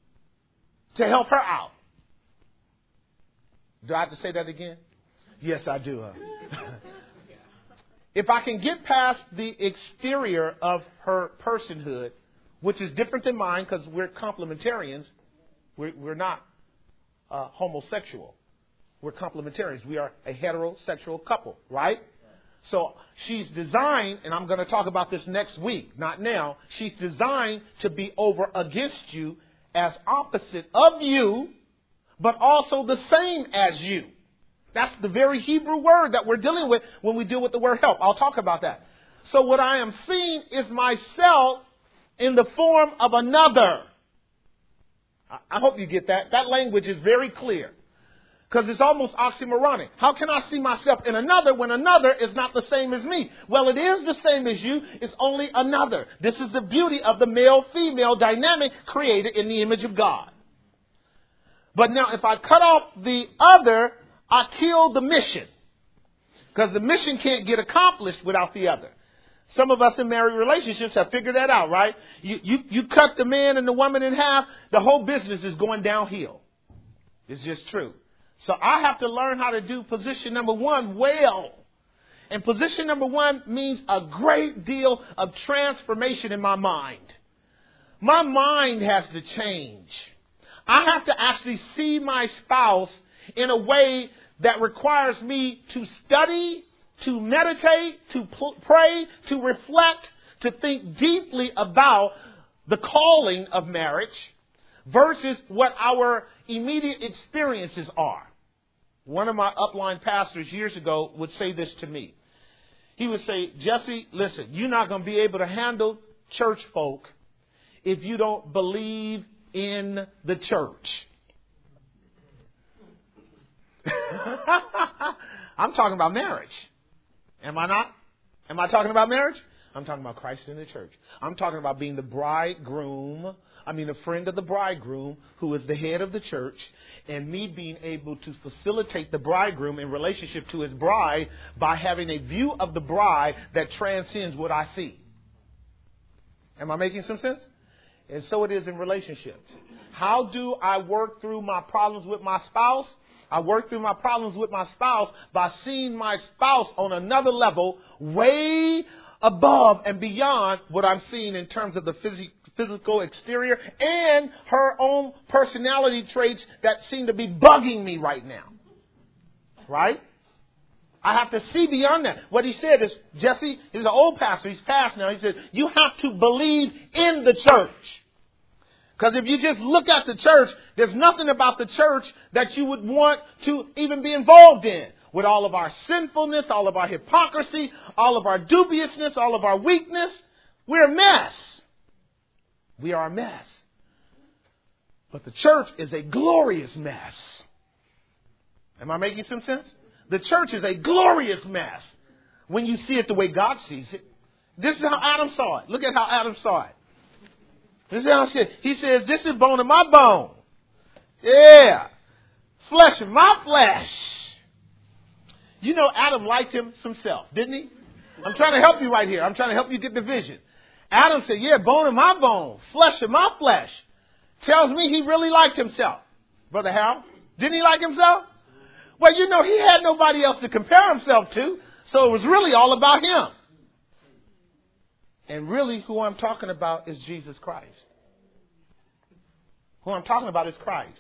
to help her out. Do I have to say that again? Yes, I do. Huh? If I can get past the exterior of her personhood, which is different than mine because we're complementarians, we're, we're not uh, homosexual. We're complementarians. We are a heterosexual couple, right? So she's designed, and I'm going to talk about this next week, not now. She's designed to be over against you as opposite of you, but also the same as you. That's the very Hebrew word that we're dealing with when we deal with the word help. I'll talk about that. So what I am seeing is myself in the form of another. I hope you get that. That language is very clear. Because it's almost oxymoronic. How can I see myself in another when another is not the same as me? Well, it is the same as you. It's only another. This is the beauty of the male-female dynamic created in the image of God. But now if I cut off the other, I kill the mission. Because the mission can't get accomplished without the other. Some of us in married relationships have figured that out, right? You, you, you cut the man and the woman in half, the whole business is going downhill. It's just true. So I have to learn how to do position number one well. And position number one means a great deal of transformation in my mind. My mind has to change. I have to actually see my spouse in a way that requires me to study, to meditate, to pl- pray, to reflect, to think deeply about the calling of marriage versus what our immediate experiences are. One of my upline pastors years ago would say this to me. He would say, Jesse, listen, you're not going to be able to handle church folk if you don't believe in the church. I'm talking about marriage. Am I not? Am I talking about marriage? I'm talking about Christ in the church. I'm talking about being the bridegroom. I mean, a friend of the bridegroom who is the head of the church, and me being able to facilitate the bridegroom in relationship to his bride by having a view of the bride that transcends what I see. Am I making some sense? And so it is in relationships. How do I work through my problems with my spouse? I work through my problems with my spouse by seeing my spouse on another level, way above and beyond what I'm seeing in terms of the phys- physical exterior and her own personality traits that seem to be bugging me right now. Right? I have to see beyond that. What he said is, Jesse, he's an old pastor. He's passed now. He said, you have to believe in the church. Because if you just look at the church, there's nothing about the church that you would want to even be involved in. With all of our sinfulness, all of our hypocrisy, all of our dubiousness, all of our weakness, we're a mess. We are a mess. But the church is a glorious mess. Am I making some sense? The church is a glorious mess when you see it the way God sees it. This is how Adam saw it. Look at how Adam saw it. This is how he said. He says, this is bone of my bone. Yeah. Flesh of my flesh. You know, Adam liked him himself, didn't he? I'm trying to help you right here. I'm trying to help you get the vision. Adam said, yeah, bone of my bone, flesh of my flesh. Tells me he really liked himself. Brother Harold, didn't he like himself? Well, you know, he had nobody else to compare himself to, so it was really all about him. And really, who I'm talking about is Jesus Christ. Who I'm talking about is Christ.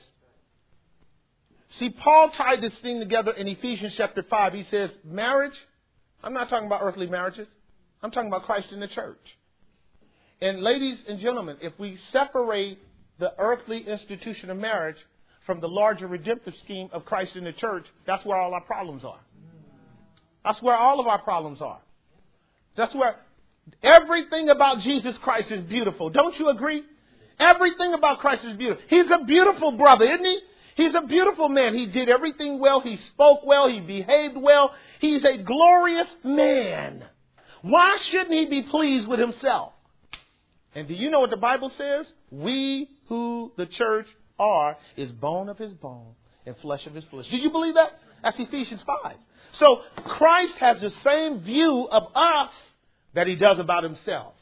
See, Paul tied this thing together in Ephesians chapter five. He says, marriage, I'm not talking about earthly marriages. I'm talking about Christ in the church. And ladies and gentlemen, if we separate the earthly institution of marriage from the larger redemptive scheme of Christ in the church, that's where all our problems are. That's where all of our problems are. That's where everything about Jesus Christ is beautiful. Don't you agree? Everything about Christ is beautiful. He's a beautiful brother, isn't he? He's a beautiful man. He did everything well. He spoke well. He behaved well. He's a glorious man. Why shouldn't he be pleased with himself? And do you know what the Bible says? We who the church are is bone of his bone and flesh of his flesh. Do you believe that? That's Ephesians five. So Christ has the same view of us that he does about himself.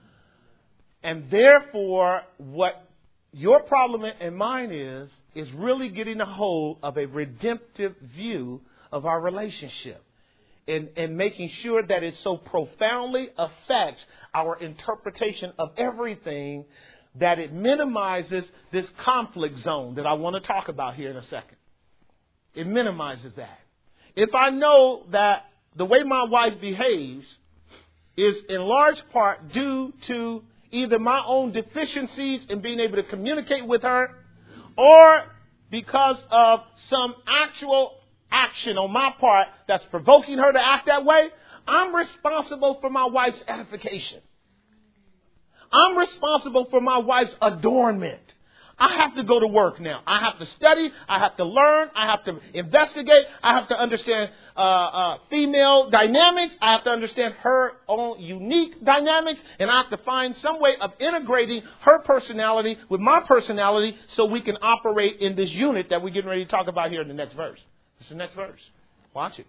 And therefore, what your problem and mine is, is really getting a hold of a redemptive view of our relationship. And, and making sure that it so profoundly affects our interpretation of everything that it minimizes this conflict zone that I want to talk about here in a second. It minimizes that. If I know that the way my wife behaves is in large part due to either my own deficiencies in being able to communicate with her, or because of some actual action on my part that's provoking her to act that way, I'm responsible for my wife's edification. I'm responsible for my wife's adornment. I have to go to work now. I have to study. I have to learn. I have to investigate. I have to understand uh, uh, female dynamics. I have to understand her own unique dynamics. And I have to find some way of integrating her personality with my personality so we can operate in this unit that we're getting ready to talk about here in the next verse. This is the next verse. Watch it.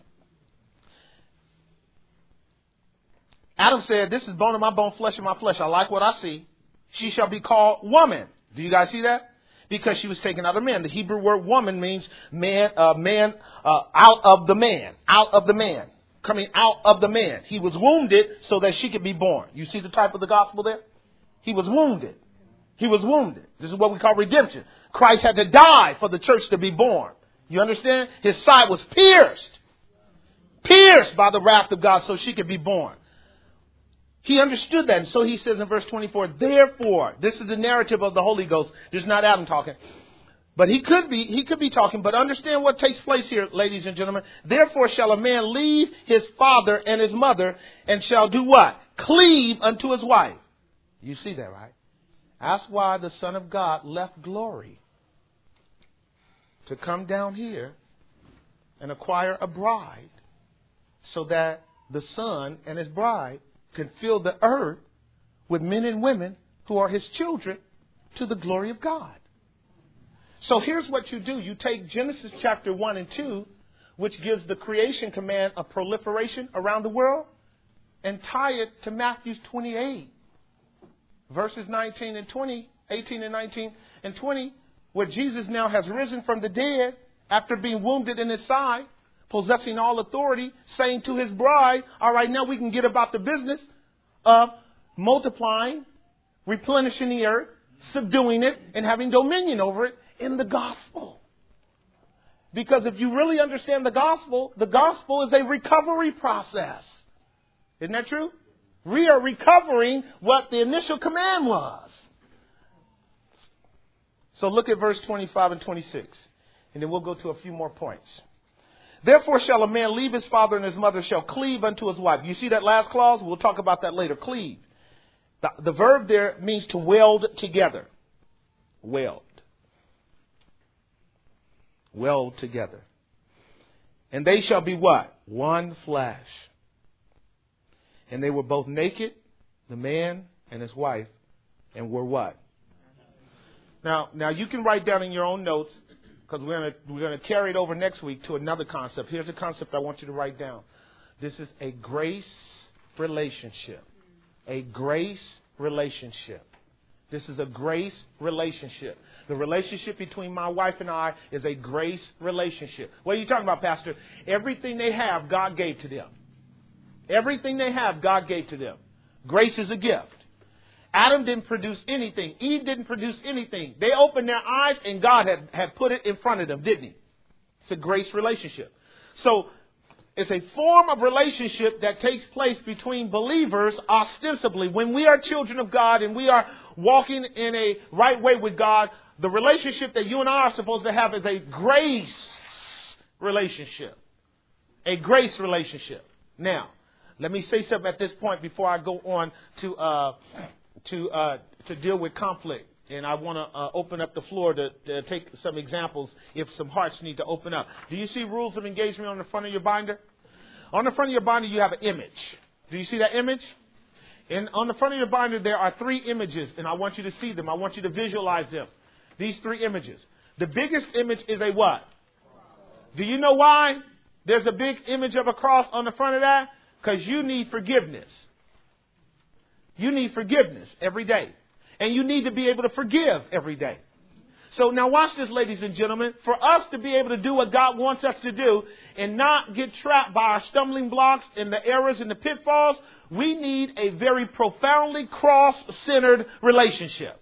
Adam said, this is bone of my bone, flesh of my flesh. I like what I see. She shall be called woman. Do you guys see that? Because she was taken out of man. The Hebrew word woman means man, uh, man, uh, out of the man, out of the man, coming out of the man. He was wounded so that she could be born. You see the type of the gospel there? He was wounded. He was wounded. This is what we call redemption. Christ had to die for the church to be born. You understand? His side was pierced, pierced by the wrath of God so she could be born. He understood that. And so he says in verse twenty-four, therefore, this is the narrative of the Holy Ghost. This is not Adam talking. But he could be, he could be talking. But understand what takes place here, ladies and gentlemen. Therefore shall a man leave his father and his mother and shall do what? Cleave unto his wife. You see that, right? That's why the Son of God left glory to come down here and acquire a bride so that the Son and his bride, can fill the earth with men and women who are his children to the glory of God. So here's what you do. You take Genesis chapter one and two, which gives the creation command of proliferation around the world, and tie it to Matthew twenty-eight, verses nineteen and twenty, eighteen and nineteen and twenty, where Jesus now has risen from the dead after being wounded in his side, possessing all authority, saying to his bride, all right, now we can get about the business of multiplying, replenishing the earth, subduing it, and having dominion over it in the gospel. Because if you really understand the gospel, the gospel is a recovery process. Isn't that true? We are recovering what the initial command was. So look at verse twenty-five and twenty-six, and then we'll go to a few more points. Therefore shall a man leave his father and his mother, shall cleave unto his wife. You see that last clause? We'll talk about that later. Cleave. The, the verb there means to weld together. Weld. Weld together. And they shall be what? One flesh. And they were both naked, the man and his wife, and were what? Now, now you can write down in your own notes, because we're going to we're going to carry it over next week to another concept. Here's a concept I want you to write down. This is a grace relationship. A grace relationship. This is a grace relationship. The relationship between my wife and I is a grace relationship. What are you talking about, Pastor? Everything they have, God gave to them. Everything they have, God gave to them. Grace is a gift. Adam didn't produce anything. Eve didn't produce anything. They opened their eyes and God had, had put it in front of them, didn't he? It's a grace relationship. So it's a form of relationship that takes place between believers ostensibly. When we are children of God and we are walking in a right way with God, the relationship that you and I are supposed to have is a grace relationship. A grace relationship. Now, let me say something at this point before I go on to uh, to uh, to deal with conflict. And I want to uh, open up the floor to, to take some examples if some hearts need to open up. Do you see rules of engagement on the front of your binder? On the front of your binder, you have an image. Do you see that image? And on the front of your binder, there are three images, and I want you to see them. I want you to visualize them. These three images. The biggest image is a what? Do you know why there's a big image of a cross on the front of that? Because you need forgiveness. You need forgiveness every day. And you need to be able to forgive every day. So now watch this, ladies and gentlemen. For us to be able to do what God wants us to do and not get trapped by our stumbling blocks and the errors and the pitfalls, we need a very profoundly cross-centered relationship.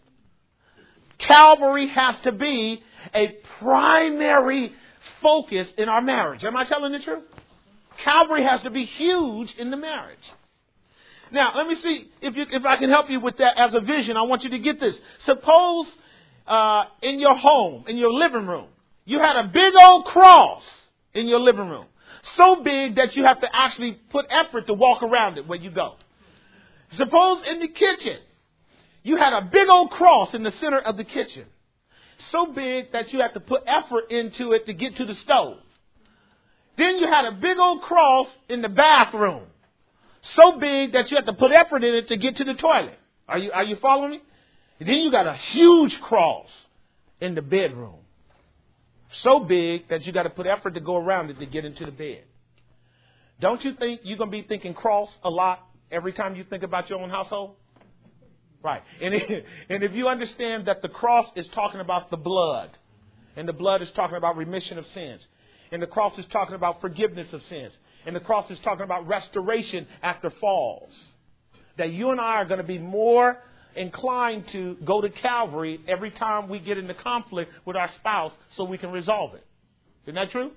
Calvary has to be a primary focus in our marriage. Am I telling the truth? Calvary has to be huge in the marriage. Now, let me see if you, if I can help you with that as a vision. I want you to get this. Suppose uh, in your home, in your living room, you had a big old cross in your living room. So big that you have to actually put effort to walk around it when you go. Suppose in the kitchen, you had a big old cross in the center of the kitchen. So big that you have to put effort into it to get to the stove. Then you had a big old cross in the bathroom. So big that you have to put effort in it to get to the toilet. Are you, are you following me? And then you got a huge cross in the bedroom. So big that you got to put effort to go around it to get into the bed. Don't you think you're going to be thinking cross a lot every time you think about your own household? Right. And, it, and if you understand that the cross is talking about the blood, and the blood is talking about remission of sins, and the cross is talking about forgiveness of sins, and the cross is talking about restoration after falls, that you and I are going to be more inclined to go to Calvary every time we get into conflict with our spouse so we can resolve it. Isn't that true?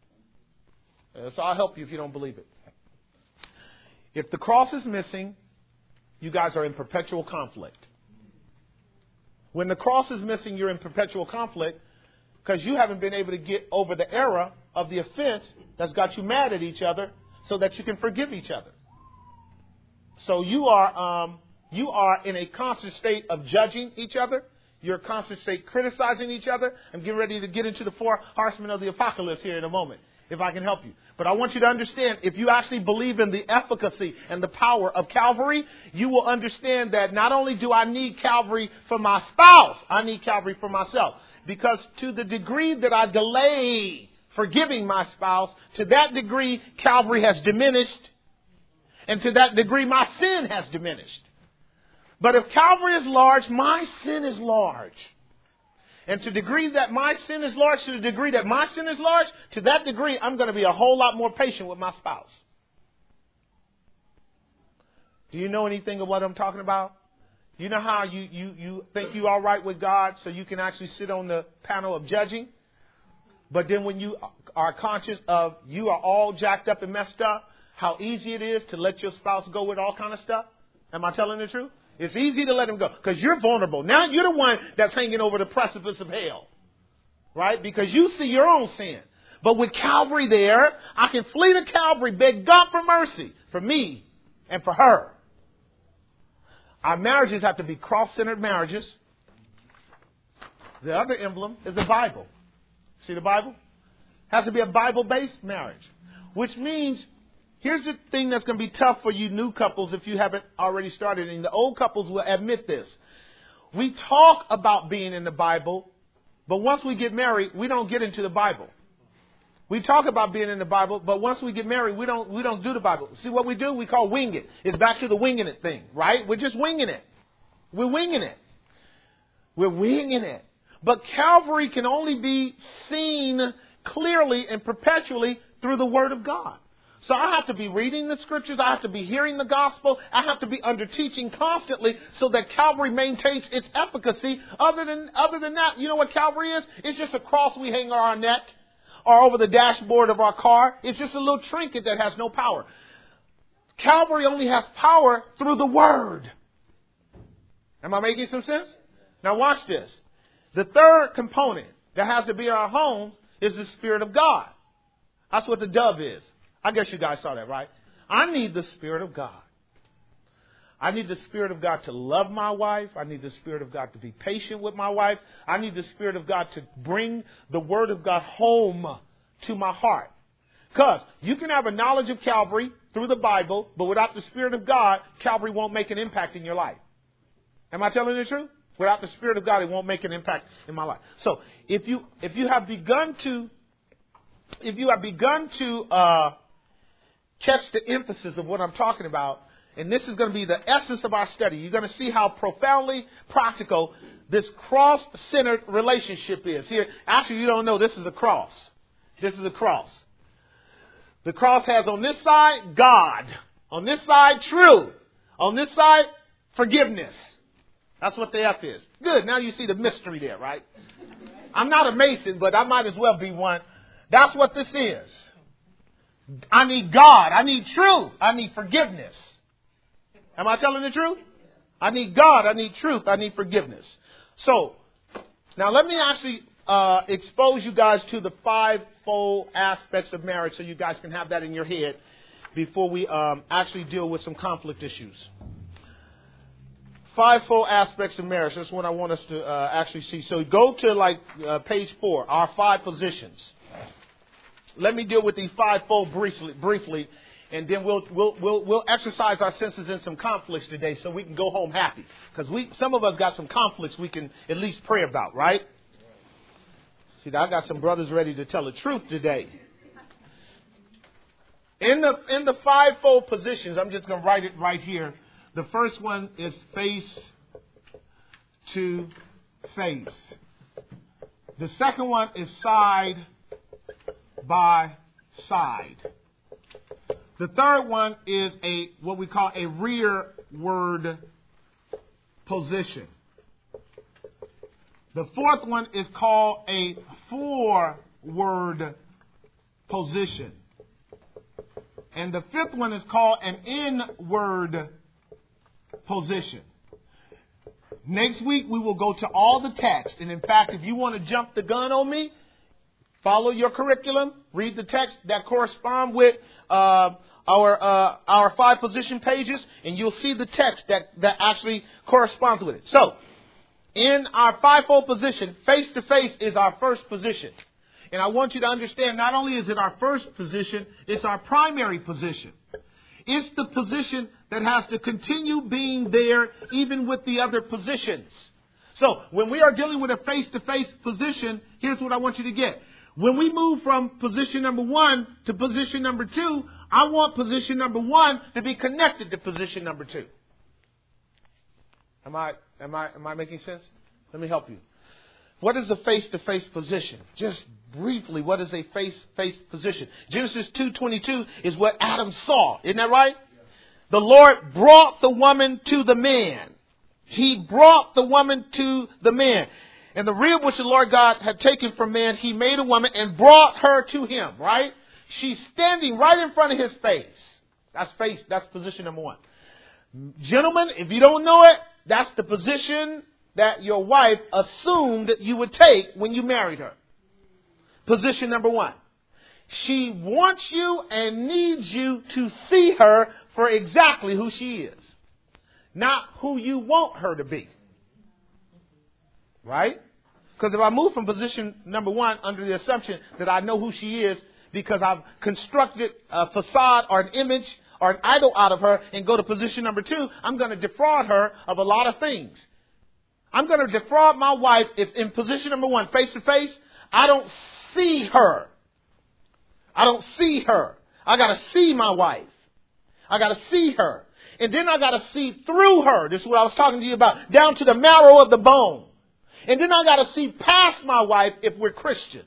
Uh, so I'll help you if you don't believe it. If the cross is missing, you guys are in perpetual conflict. When the cross is missing, you're in perpetual conflict because you haven't been able to get over the error of the offense that's got you mad at each other so that you can forgive each other. So you are um, you are in a constant state of judging each other. You're in a constant state criticizing each other. I'm getting ready to get into the four horsemen of the apocalypse here in a moment. if I can help you. But I want you to understand, if you actually believe in the efficacy and the power of Calvary, you will understand that not only do I need Calvary for my spouse, I need Calvary for myself. Because to the degree that I delay forgiving my spouse, to that degree Calvary has diminished. And to that degree my sin has diminished. But if Calvary is large, my sin is large. And to the degree that my sin is large, to the degree that my sin is large, to that degree, I'm going to be a whole lot more patient with my spouse. Do you know anything of what I'm talking about? You know how you, you, you think you're all right with God so you can actually sit on the panel of judging? But then when you are conscious of you are all jacked up and messed up, how easy it is to let your spouse go with all kind of stuff? Am I telling the truth? It's easy to let him go because you're vulnerable. Now you're the one that's hanging over the precipice of hell, right? Because you see your own sin. But with Calvary there, I can flee to Calvary, beg God for mercy for me and for her. Our marriages have to be cross-centered marriages. The other emblem is the Bible. See the Bible? It has to be a Bible-based marriage, which means here's the thing that's going to be tough for you new couples if you haven't already started. And the old couples will admit this. We talk about being in the Bible, but once we get married, we don't get into the Bible. We talk about being in the Bible, but once we get married, we don't we don't do the Bible. See what we do? We call wing it. It's back to the winging it thing, right? We're just winging it. We're winging it. We're winging it. But Calvary can only be seen clearly and perpetually through the Word of God. So I have to be reading the scriptures. I have to be hearing the gospel. I have to be under teaching constantly so that Calvary maintains its efficacy. Other than, other than that, you know what Calvary is? It's just a cross we hang on our neck or over the dashboard of our car. It's just a little trinket that has no power. Calvary only has power through the Word. Am I making some sense? Now watch this. The third component that has to be in our homes is the Spirit of God. That's what the dove is. I guess you guys saw that, right? I need the Spirit of God. I need the Spirit of God to love my wife. I need the Spirit of God to be patient with my wife. I need the Spirit of God to bring the Word of God home to my heart. Because you can have a knowledge of Calvary through the Bible, but without the Spirit of God, Calvary won't make an impact in your life. Am I telling the truth? Without the Spirit of God, it won't make an impact in my life. So if you if you have begun to if you have begun to uh, catch the emphasis of what I'm talking about, and this is going to be the essence of our study. You're going to see how profoundly practical this cross-centered relationship is. Here, actually, you don't know this is a cross. This is a cross. The cross has on this side, God. On this side, truth. On this side, forgiveness. That's what the F is. Good. Now you see the mystery there, right? I'm not a Mason, but I might as well be one. That's what this is. I need God. I need truth. I need forgiveness. Am I telling the truth? I need God. I need truth. I need forgiveness. So, now let me actually uh, expose you guys to the fivefold aspects of marriage so you guys can have that in your head before we um, actually deal with some conflict issues. Fivefold aspects of marriage. That's what I want us to uh, actually see. So go to like uh, page four, our five positions. Let me deal with these fivefold briefly, briefly, and then we'll we'll we'll we'll exercise our senses in some conflicts today, so we can go home happy. Because we some of us got some conflicts we can at least pray about, right? See, I got some brothers ready to tell the truth today. In the in the fivefold positions, I'm just going to write it right here. The first one is face to face. The second one is side by side. The third one is a what we call a rearward position. The fourth one is called a forward position. And the fifth one is called an inward position. Next week we will go to all the text. And in fact, if you want to jump the gun on me, follow your curriculum, read the text that correspond with uh, our uh, our five position pages, and you'll see the text that, that actually corresponds with it. So, in our fivefold position, face to face is our first position. And I want you to understand, not only is it our first position, it's our primary position. It's the position that has to continue being there even with the other positions. So when we are dealing with a face-to-face position, here's what I want you to get. When we move from position number one to position number two, I want position number one to be connected to position number two. Am I, am I, am I making sense? Let me help you. What is a face-to-face position? Just briefly, what is a face-to-face position? Genesis two twenty-two is what Adam saw. Isn't that right? Yeah. The Lord brought the woman to the man. He brought the woman to the man. And the rib which the Lord God had taken from man, he made a woman and brought her to him, right? She's standing right in front of his face. That's face, that's position number one. Gentlemen, if you don't know it, that's the position that your wife assumed that you would take when you married her. Position number one. She wants you and needs you to see her for exactly who she is. Not who you want her to be. Right? Because if I move from position number one under the assumption that I know who she is because I've constructed a facade or an image or an idol out of her and go to position number two, I'm going to defraud her of a lot of things. I'm going to defraud my wife if in position number one, face to face, I don't see her. I don't see her. I got to see my wife. I got to see her. And then I got to see through her. This is what I was talking to you about. Down to the marrow of the bone. And then I got to see past my wife if we're Christian.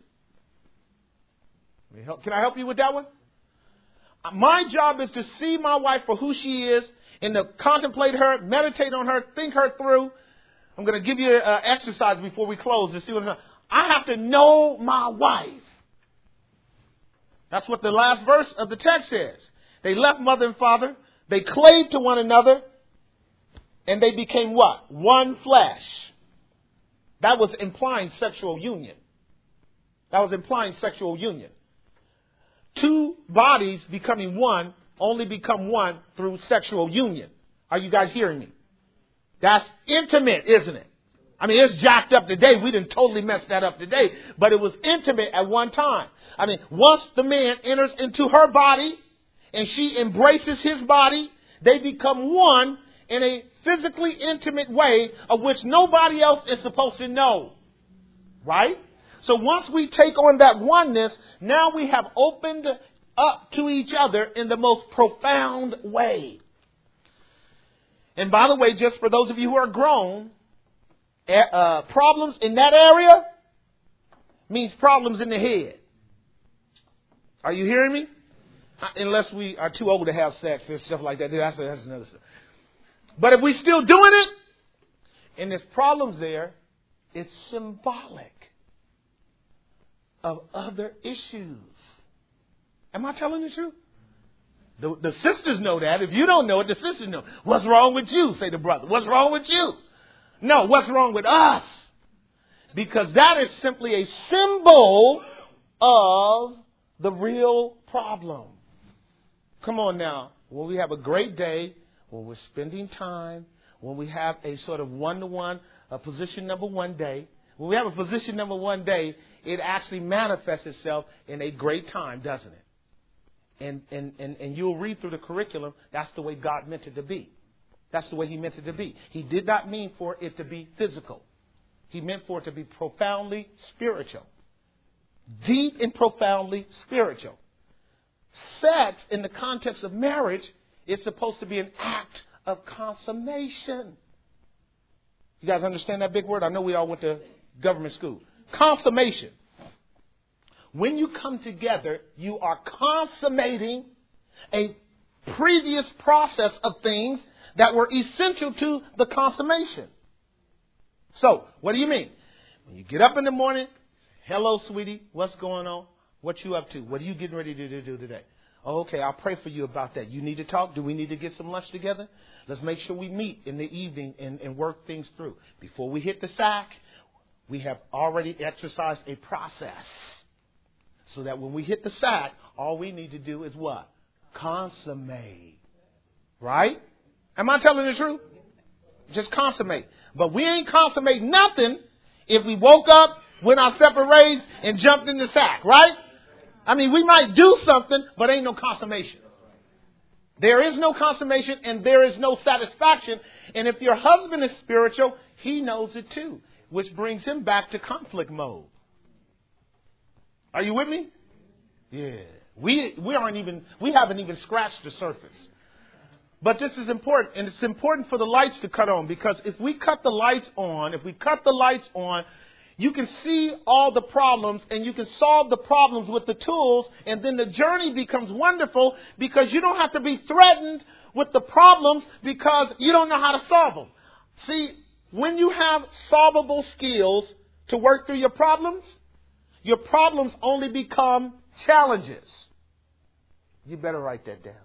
Can I help you with that one? My job is to see my wife for who she is and to contemplate her, meditate on her, think her through. I'm going to give you an exercise before we close to see what I'm saying. I have to know my wife. That's what the last verse of the text says. They left mother and father. They clave to one another. And they became what? One flesh. That was implying sexual union. That was implying sexual union. Two bodies becoming one only become one through sexual union. Are you guys hearing me? That's intimate, isn't it? I mean, it's jacked up today. We didn't totally mess that up today. But it was intimate at one time. I mean, once the man enters into her body and she embraces his body, they become one in a physically intimate way of which nobody else is supposed to know. Right? So once we take on that oneness, now we have opened up to each other in the most profound way. And by the way, just for those of you who are grown, uh, problems in that area means problems in the head. Are you hearing me? Unless we are too old to have sex and stuff like that. That's, that's another stuff. But if we're still doing it, and there's problems there, it's symbolic of other issues. Am I telling the truth? The, the sisters know that. If you don't know it, the sisters know. What's wrong with you? Say the brother. What's wrong with you? No, what's wrong with us? Because that is simply a symbol of the real problem. Come on now. When we have a great day, when we're spending time, when we have a sort of one-to-one, a position number one day, when we have a position number one day, it actually manifests itself in a great time, doesn't it? And, and, and, and you'll read through the curriculum, that's the way God meant it to be. That's the way he meant it to be. He did not mean for it to be physical. He meant for it to be profoundly spiritual. Deep and profoundly spiritual. Sex, in the context of marriage, is supposed to be an act of consummation. You guys understand that big word? I know we all went to government school. Consummation. When you come together, you are consummating a previous process of things that were essential to the consummation. So, what do you mean? When you get up in the morning, hello, sweetie, what's going on? What you up to? What are you getting ready to do today? Oh, okay, I'll pray for you about that. You need to talk? Do we need to get some lunch together? Let's make sure we meet in the evening and, and work things through. Before we hit the sack, we have already exercised a process. So that when we hit the sack, all we need to do is what? Consummate. Right? Am I telling the truth? Just consummate. But we ain't consummate nothing if we woke up went our separate ways and jumped in the sack, right? I mean, we might do something, but ain't no consummation. There is no consummation and there is no satisfaction. And if your husband is spiritual, he knows it too, which brings him back to conflict mode. Are you with me? Yeah. We we aren't even we haven't even scratched the surface. But this is important, and it's important for the lights to cut on, because if we cut the lights on, if we cut the lights on, you can see all the problems and you can solve the problems with the tools, and then the journey becomes wonderful because you don't have to be threatened with the problems because you don't know how to solve them. See, when you have solvable skills to work through your problems, your problems only become challenges. You better write that down.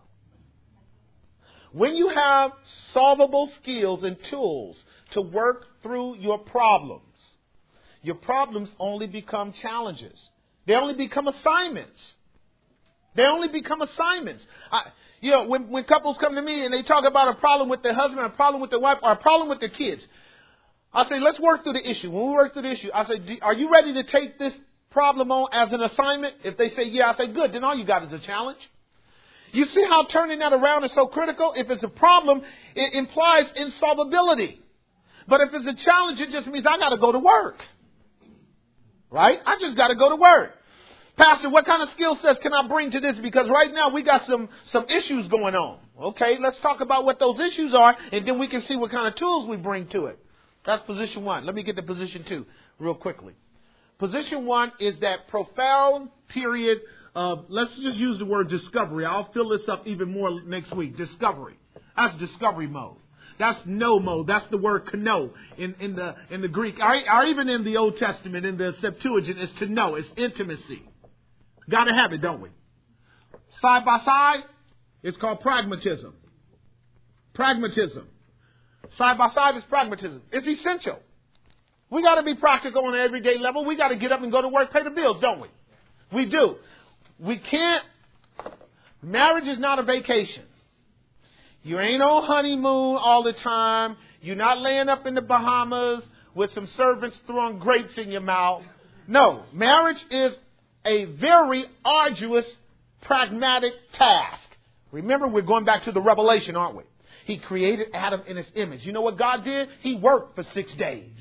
When you have solvable skills and tools to work through your problems, your problems only become challenges. They only become assignments. They only become assignments. I, you know, when, when couples come to me and they talk about a problem with their husband, a problem with their wife, or a problem with their kids, I say, let's work through the issue. When we work through the issue, I say, are you ready to take this problem on as an assignment? If they say, yeah, I say, good. Then all you got is a challenge. You see how turning that around is so critical? If it's a problem, it implies insolvability. But if it's a challenge, it just means I got to go to work. Right? I just got to go to work. Pastor, what kind of skill sets can I bring to this? Because right now we got some, some issues going on. Okay, let's talk about what those issues are, and then we can see what kind of tools we bring to it. That's position one. Let me get to position two real quickly. Position one is that profound period of, let's just use the word discovery. I'll fill this up even more next week. Discovery. That's discovery mode. That's know mode. That's the word kano in, in the in the Greek. Or, or even in the Old Testament, in the Septuagint, it's to know. It's intimacy. Got to have it, don't we? Side by side, it's called pragmatism. Pragmatism. Side by side is pragmatism. It's essential. We got to be practical on an everyday level. We got to get up and go to work, pay the bills, don't we? We do. We can't. Marriage is not a vacation. You ain't on honeymoon all the time. You're not laying up in the Bahamas with some servants throwing grapes in your mouth. No, marriage is a very arduous, pragmatic task. Remember, we're going back to the revelation, aren't we? He created Adam in his image. You know what God did? He worked for six days.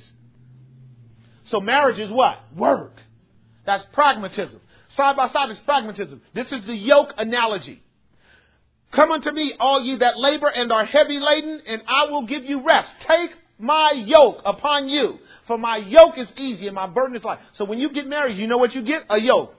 So marriage is what? Work. That's pragmatism. Side by side is pragmatism. This is the yoke analogy. Come unto me, all ye that labor and are heavy laden, and I will give you rest. Take my yoke upon you, for my yoke is easy and my burden is light. So when you get married, you know what you get? A yoke.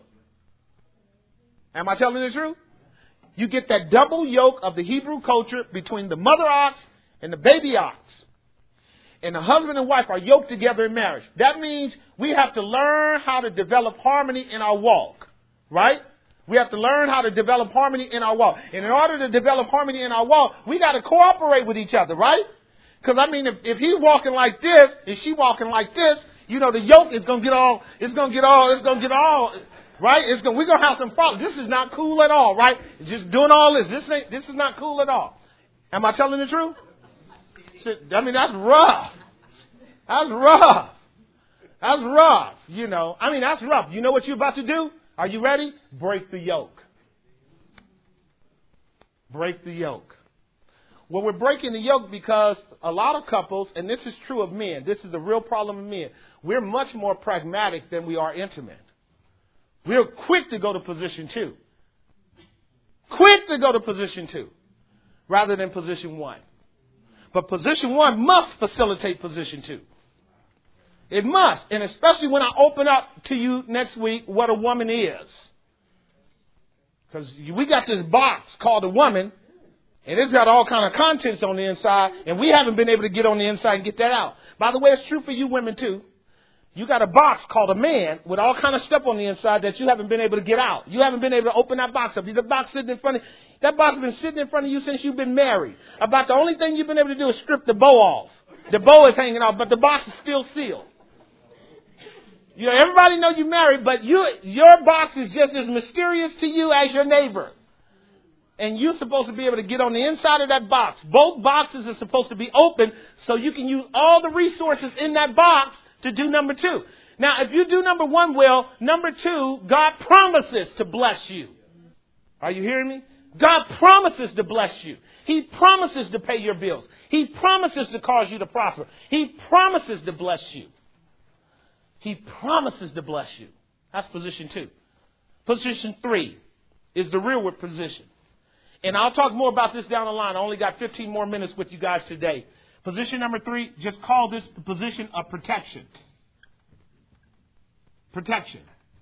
Am I telling the truth? You get that double yoke of the Hebrew culture between the mother ox and the baby ox. And the husband and wife are yoked together in marriage. That means we have to learn how to develop harmony in our walk. Right? We have to learn how to develop harmony in our walk. And in order to develop harmony in our walk, we got to cooperate with each other, right? Because, I mean, if, if he's walking like this, and she walking like this, you know, the yoke is going to get all, it's going to get all, it's going to get all, right? It's going, we're going to have some problems. This is not cool at all, right? Just doing all this. This ain't, this is not cool at all. Am I telling the truth? I mean, that's rough. That's rough. That's rough, you know. I mean, that's rough. You know what you're about to do? Are you ready? Break the yoke. Break the yoke. Well, we're breaking the yoke because a lot of couples, and this is true of men, this is the real problem of men, we're much more pragmatic than we are intimate. We're quick to go to position two. Quick to go to position two rather than position one. But position one must facilitate position two. It must. And especially when I open up to you next week what a woman is. Because we got this box called a woman, and it's got all kind of contents on the inside, and we haven't been able to get on the inside and get that out. By the way, it's true for you women too. You got a box called a man with all kind of stuff on the inside that you haven't been able to get out. You haven't been able to open that box up. There's a box sitting in front of you. That box has been sitting in front of you since you've been married. About the only thing you've been able to do is strip the bow off. The bow is hanging off, but the box is still sealed. You know, everybody know you're married, but you, your box is just as mysterious to you as your neighbor. And you're supposed to be able to get on the inside of that box. Both boxes are supposed to be open so you can use all the resources in that box to do number two. Now, if you do number one well, number two, God promises to bless you. Are you hearing me? God promises to bless you. He promises to pay your bills. He promises to cause you to prosper. He promises to bless you. He promises to bless you. That's position two. Position three is the rearward position. And I'll talk more about this down the line. I only got fifteen more minutes with you guys today. Position number three, just call this the position of protection. Protection.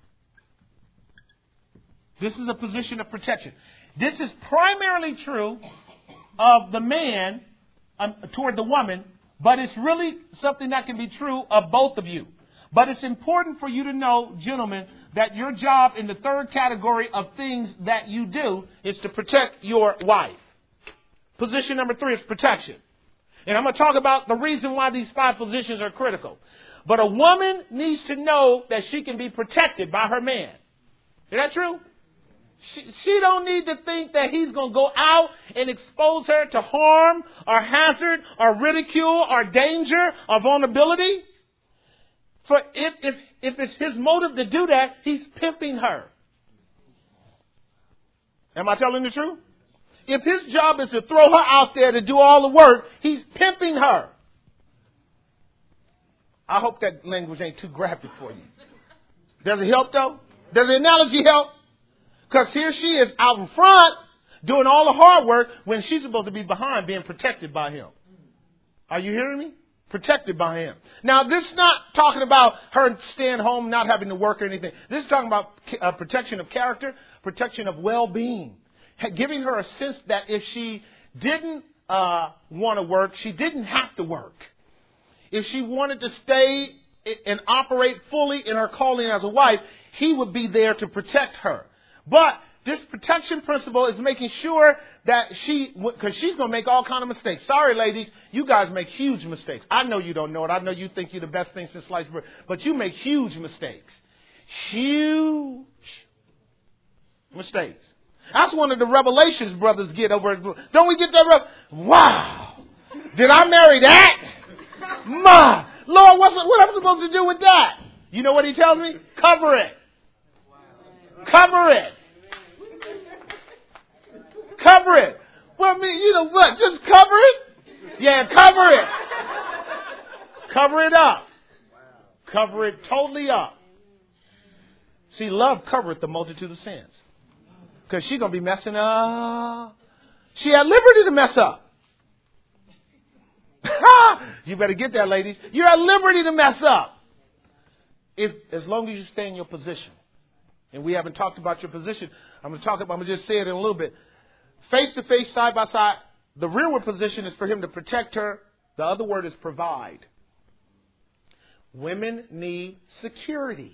This is a position of protection. This is primarily true of the man um, toward the woman, but it's really something that can be true of both of you. But it's important for you to know, gentlemen, that your job in the third category of things that you do is to protect your wife. Position number three is protection. And I'm going to talk about the reason why these five positions are critical. But a woman needs to know that she can be protected by her man. Is that true? She, she don't need to think that he's going to go out and expose her to harm or hazard or ridicule or danger or vulnerability. For if, if, if it's his motive to do that, he's pimping her. Am I telling the truth? If his job is to throw her out there to do all the work, he's pimping her. I hope that language ain't too graphic for you. Does it help though? Does the analogy help? Because here she is out in front doing all the hard work when she's supposed to be behind being protected by him. Are you hearing me? Protected by him. Now, this is not talking about her staying home, not having to work or anything. This is talking about uh, protection of character, protection of well-being. Giving her a sense that if she didn't uh, want to work, she didn't have to work. If she wanted to stay and operate fully in her calling as a wife, he would be there to protect her. But this protection principle is making sure that she, because she's going to make all kind of mistakes. Sorry, ladies, you guys make huge mistakes. I know you don't know it. I know you think you're the best thing since sliced bread, but you make huge mistakes. Huge mistakes. That's one of the revelations brothers get over. Don't we get that? Rev- wow. Did I marry that? My Lord, what's, what am I supposed to do with that? You know what he tells me? Cover it. Cover it. Cover it. Well, I mean, you know what? Just cover it? Yeah, cover it. Cover it up. Cover it totally up. See, love covereth the multitude of sins. Because she's going to be messing up. She had liberty to mess up. You better get that, ladies. You're at liberty to mess up. If, as long as you stay in your position. And we haven't talked about your position. I'm going to talk about, I'm going to just say it in a little bit. Face to face, side by side. The rearward position is for him to protect her. The other word is provide. Women need security.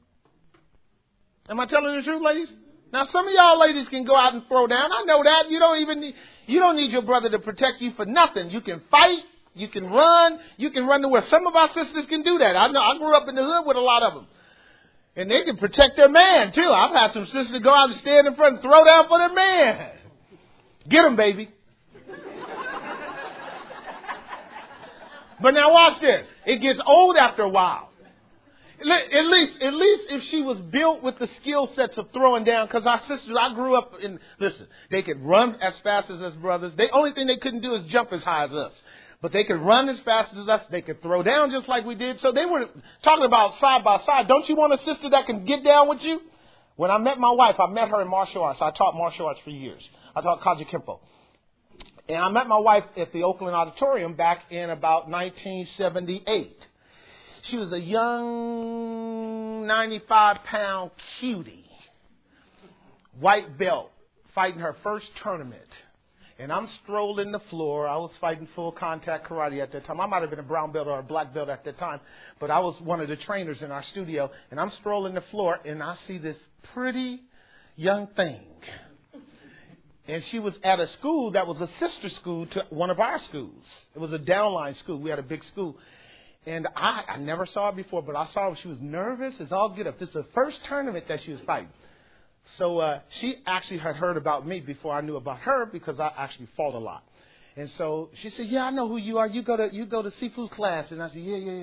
Am I telling the truth, ladies? Now, some of y'all ladies can go out and throw down. I know that. You don't even need, you don't need your brother to protect you for nothing. You can fight. You can run. You can run to where. Some of our sisters can do that. I know. I grew up in the hood with a lot of them. And they can protect their man, too. I've had some sisters go out and stand in front and throw down for their man. Get them, baby. But now watch this. It gets old after a while. At least, at least if she was built with the skill sets of throwing down, because our sisters, I grew up in, listen, they could run as fast as us brothers. The only thing they couldn't do is jump as high as us. But they could run as fast as us. They could throw down just like we did. So they were talking about side by side. Don't you want a sister that can get down with you? When I met my wife, I met her in martial arts. I taught martial arts for years. I taught Kaji Kempo. And I met my wife at the Oakland Auditorium back in about nineteen seventy-eight. She was a young ninety-five pound cutie, white belt, fighting her first tournament. And I'm strolling the floor. I was fighting full contact karate at that time. I might have been a brown belt or a black belt at that time, but I was one of the trainers in our studio. And I'm strolling the floor, and I see this pretty young thing. And she was at a school that was a sister school to one of our schools. It was a downline school. We had a big school. And I, I never saw her before, but I saw her. She was nervous. It's all get up. This is the first tournament that she was fighting. So uh, she actually had heard about me before I knew about her because I actually fought a lot. And so she said, yeah, I know who you are. You go to you go to Sifu's class. And I said, yeah, yeah, yeah.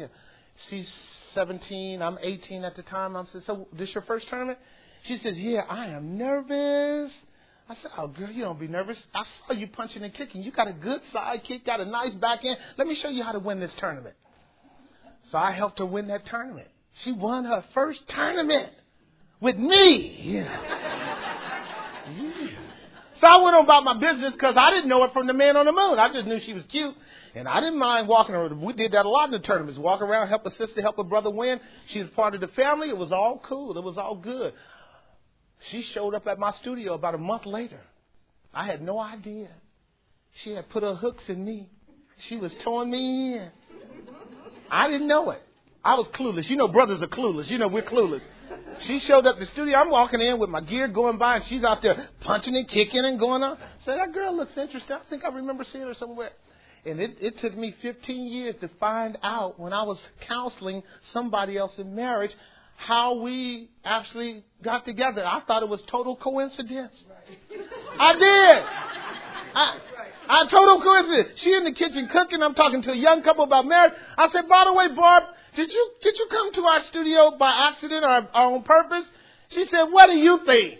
She's seventeen. I'm eighteen at the time. I said, so this your first tournament? She says, yeah, I am nervous. I said, oh, girl, you don't be nervous. I saw you punching and kicking. You got a good side kick, got a nice backhand. Let me show you how to win this tournament. So I helped her win that tournament. She won her first tournament with me. Yeah. Yeah. So I went on about my business because I didn't know it from the man on the moon. I just knew she was cute. And I didn't mind walking her. We did that a lot in the tournaments. Walk around, help a sister, help a brother win. She was part of the family. It was all cool. It was all good. She showed up at my studio about a month later. I had no idea. She had put her hooks in me. She was towing me in. I didn't know it. I was clueless. You know, brothers are clueless. You know, we're clueless. She showed up at the studio. I'm walking in with my gear going by, and she's out there punching and kicking and going on. I said, that girl looks interesting. I think I remember seeing her somewhere. And it, it took me fifteen years to find out, when I was counseling somebody else in marriage, how we actually got together. I thought it was total coincidence. I did. I, I total coincidence. She in the kitchen cooking. I'm talking to a young couple about marriage. I said, by the way, Barb, did you did you come to our studio by accident or, or on purpose? She said, what do you think?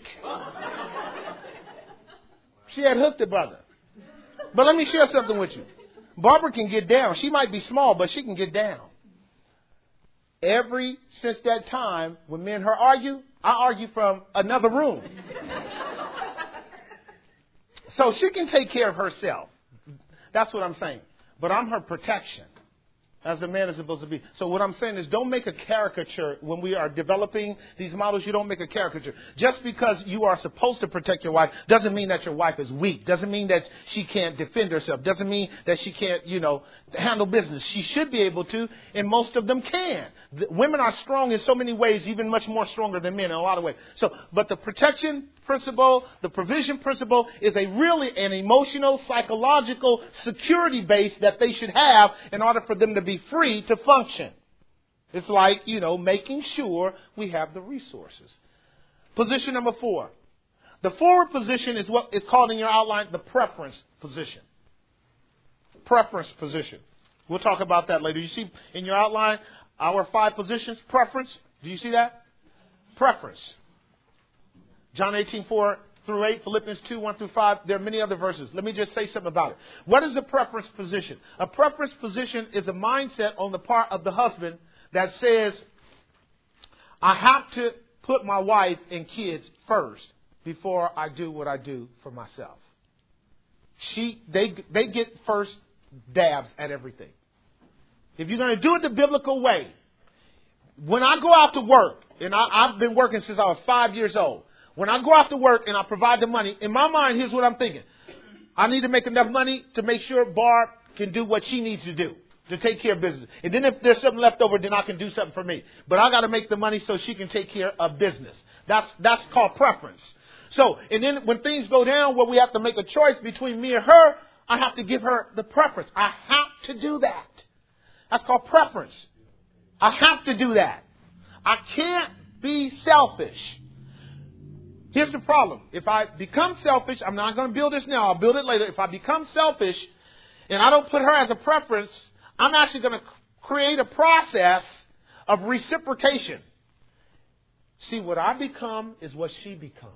She had hooked the brother. But let me share something with you. Barbara can get down. She might be small, but she can get down. Every since that time, when me and her argue, I argue from another room. So she can take care of herself. That's what I'm saying. But I'm her protection, as a man is supposed to be. So what I'm saying is, don't make a caricature when we are developing these models. You don't make a caricature. Just because you are supposed to protect your wife doesn't mean that your wife is weak. Doesn't mean that she can't defend herself. Doesn't mean that she can't, you know, handle business. She should be able to, and most of them can. The, women are strong in so many ways, even much more stronger than men in a lot of ways. So, but the protection principle, the provision principle, is a really an emotional, psychological security base that they should have in order for them to be free to function. It's like, you know, making sure we have the resources. Position number four. The forward position is what is called in your outline the preference position. Preference position. We'll talk about that later. You see in your outline our five positions. Preference. Do you see that? Preference. John eighteen, four through eight, Philippians two, one through five. There are many other verses. Let me just say something about it. What is a preference position? A preference position is a mindset on the part of the husband that says, I have to put my wife and kids first before I do what I do for myself. She, they, they get first dabs at everything. If you're going to do it the biblical way, when I go out to work, and I, I've been working since I was five years old, when I go out to work and I provide the money, in my mind, here's what I'm thinking. I need to make enough money to make sure Barb can do what she needs to do, to take care of business. And then if there's something left over, then I can do something for me. But I got to make the money so she can take care of business. That's that's called preference. So, and then when things go down where we have to make a choice between me and her, I have to give her the preference. I have to do that. That's called preference. I have to do that. I can't be selfish. Here's the problem. If I become selfish, I'm not going to build this now. I'll build it later. If I become selfish and I don't put her as a preference, I'm actually going to create a process of reciprocation. See, what I become is what she becomes.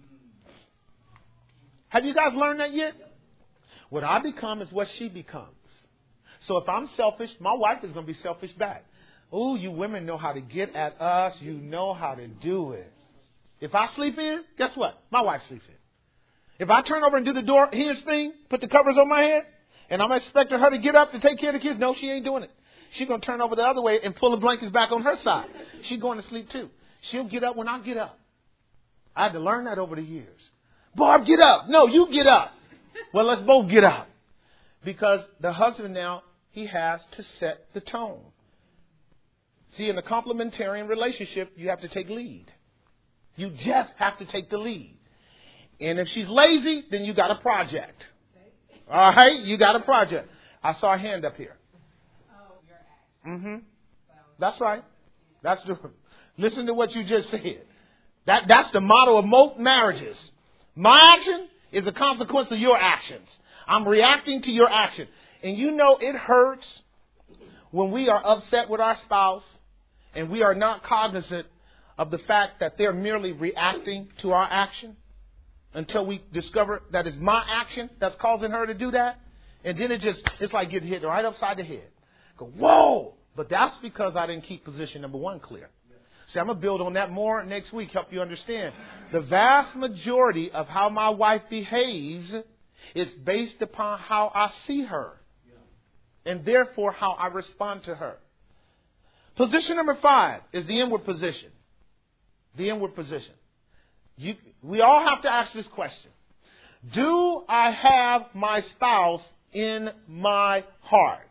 Have you guys learned that yet? What I become is what she becomes. So if I'm selfish, my wife is going to be selfish back. Oh, you women know how to get at us. You know how to do it. If I sleep in, guess what? My wife sleeps in. If I turn over and do the door hinge thing, put the covers on my head, and I'm expecting her to get up to take care of the kids, no, she ain't doing it. She's going to turn over the other way and pull the blankets back on her side. She's going to sleep too. She'll get up when I get up. I had to learn that over the years. Barb, get up. No, you get up. Well, let's both get up. Because the husband now, he has to set the tone. See, in a complementarian relationship, you have to take lead. You just have to take the lead. And if she's lazy, then you got a project. All right? You got a project. I saw a hand up here. Oh, your action. Mm-hmm. That's right. That's the, listen to what you just said. That, that's the motto of most marriages. My action is a consequence of your actions. I'm reacting to your action. And you know it hurts when we are upset with our spouse and we are not cognizant of the fact that they're merely reacting to our action until we discover that it's my action that's causing her to do that. And then it just, it's like getting hit right upside the head. Go, whoa! But that's because I didn't keep position number one clear. See, I'm going to build on that more next week, help you understand. The vast majority of how my wife behaves is based upon how I see her. And therefore, how I respond to her. Position number five is the inward position. The inward position. You, we all have to ask this question. Do I have my spouse in my heart?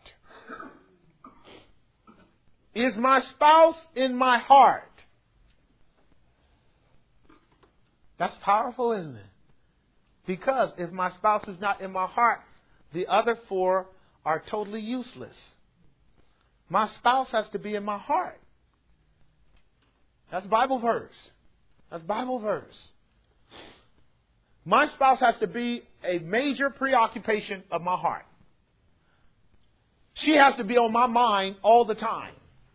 Is my spouse in my heart? That's powerful, isn't it? Because if my spouse is not in my heart, the other four are totally useless. My spouse has to be in my heart. That's Bible verse. That's Bible verse. My spouse has to be a major preoccupation of my heart. She has to be on my mind all the time.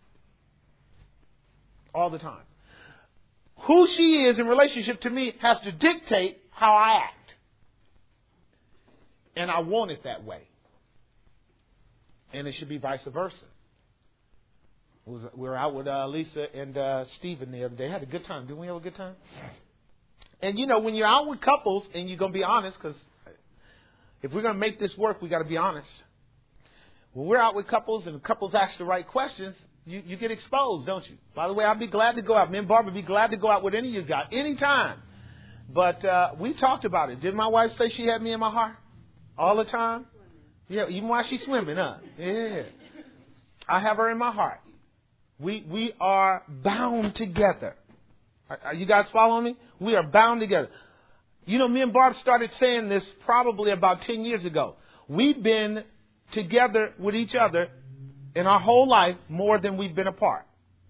All the time. Who she is in relationship to me has to dictate how I act. And I want it that way. And it should be vice versa. We were out with uh, Lisa and uh, Stephen the other day. Had a good time. Didn't we have a good time? And, you know, when you're out with couples, and you're going to be honest, because if we're going to make this work, we got to be honest. When we're out with couples and couples ask the right questions, you, you get exposed, don't you? By the way, I'd be glad to go out. Me and Barbara would be glad to go out with any of you guys, anytime. But uh, we talked about it. Did my wife say she had me in my heart all the time? Yeah, even while she's swimming, huh? Yeah. I have her in my heart. We we are bound together. Are, are you guys following me? We are bound together. You know, me and Barb started saying this probably about ten years ago. We've been together with each other in our whole life more than we've been apart.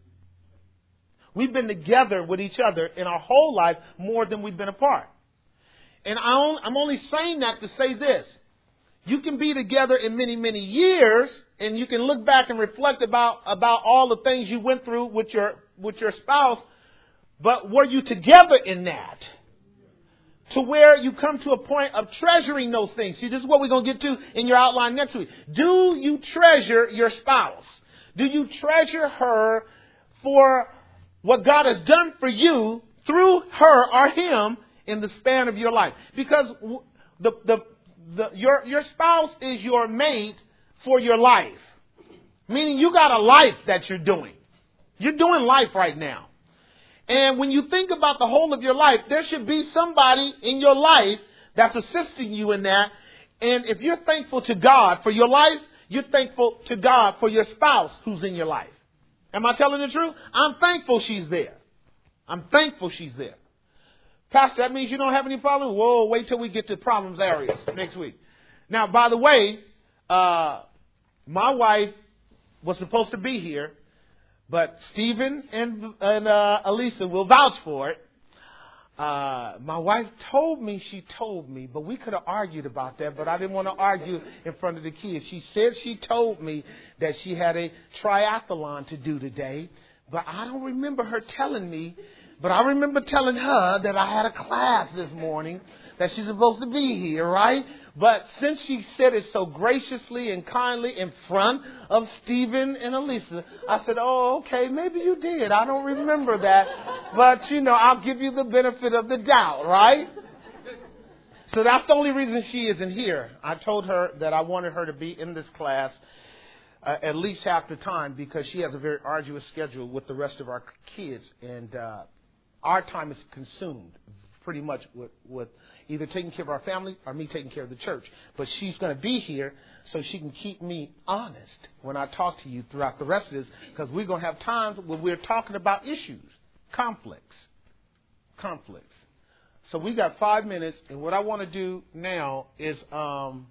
We've been together with each other in our whole life more than we've been apart. And I only, I'm only saying that to say this. You can be together in many, many years, and you can look back and reflect about, about all the things you went through with your, with your spouse. But were you together in that? To where you come to a point of treasuring those things. See, this is what we're going to get to in your outline next week. Do you treasure your spouse? Do you treasure her for what God has done for you through her or him in the span of your life? Because the, the, the, your, your spouse is your mate for your life. Meaning you got a life that you're doing. You're doing life right now. And when you think about the whole of your life, there should be somebody in your life that's assisting you in that. And if you're thankful to God for your life, you're thankful to God for your spouse who's in your life. Am I telling the truth? I'm thankful she's there. I'm thankful she's there. Pastor, that means you don't have any problems? Whoa, wait till we get to problems areas next week. Now, by the way, uh, my wife was supposed to be here. But Stephen and, and uh, Elisa will vouch for it. Uh, my wife told me she told me, but we could have argued about that, but I didn't want to argue in front of the kids. She said she told me that she had a triathlon to do today, but I don't remember her telling me. But I remember telling her that I had a class this morning, that she's supposed to be here, right? But since she said it so graciously and kindly in front of Stephen and Elisa, I said, oh, okay, maybe you did. I don't remember that. But, you know, I'll give you the benefit of the doubt, right? So that's the only reason she isn't here. I told her that I wanted her to be in this class uh, at least half the time because she has a very arduous schedule with the rest of our kids. And uh, our time is consumed pretty much with, with either taking care of our family or me taking care of the church. But she's going to be here so she can keep me honest when I talk to you throughout the rest of this, because we're going to have times when we're talking about issues, conflicts, conflicts. So we got five minutes, and what I want to do now is um,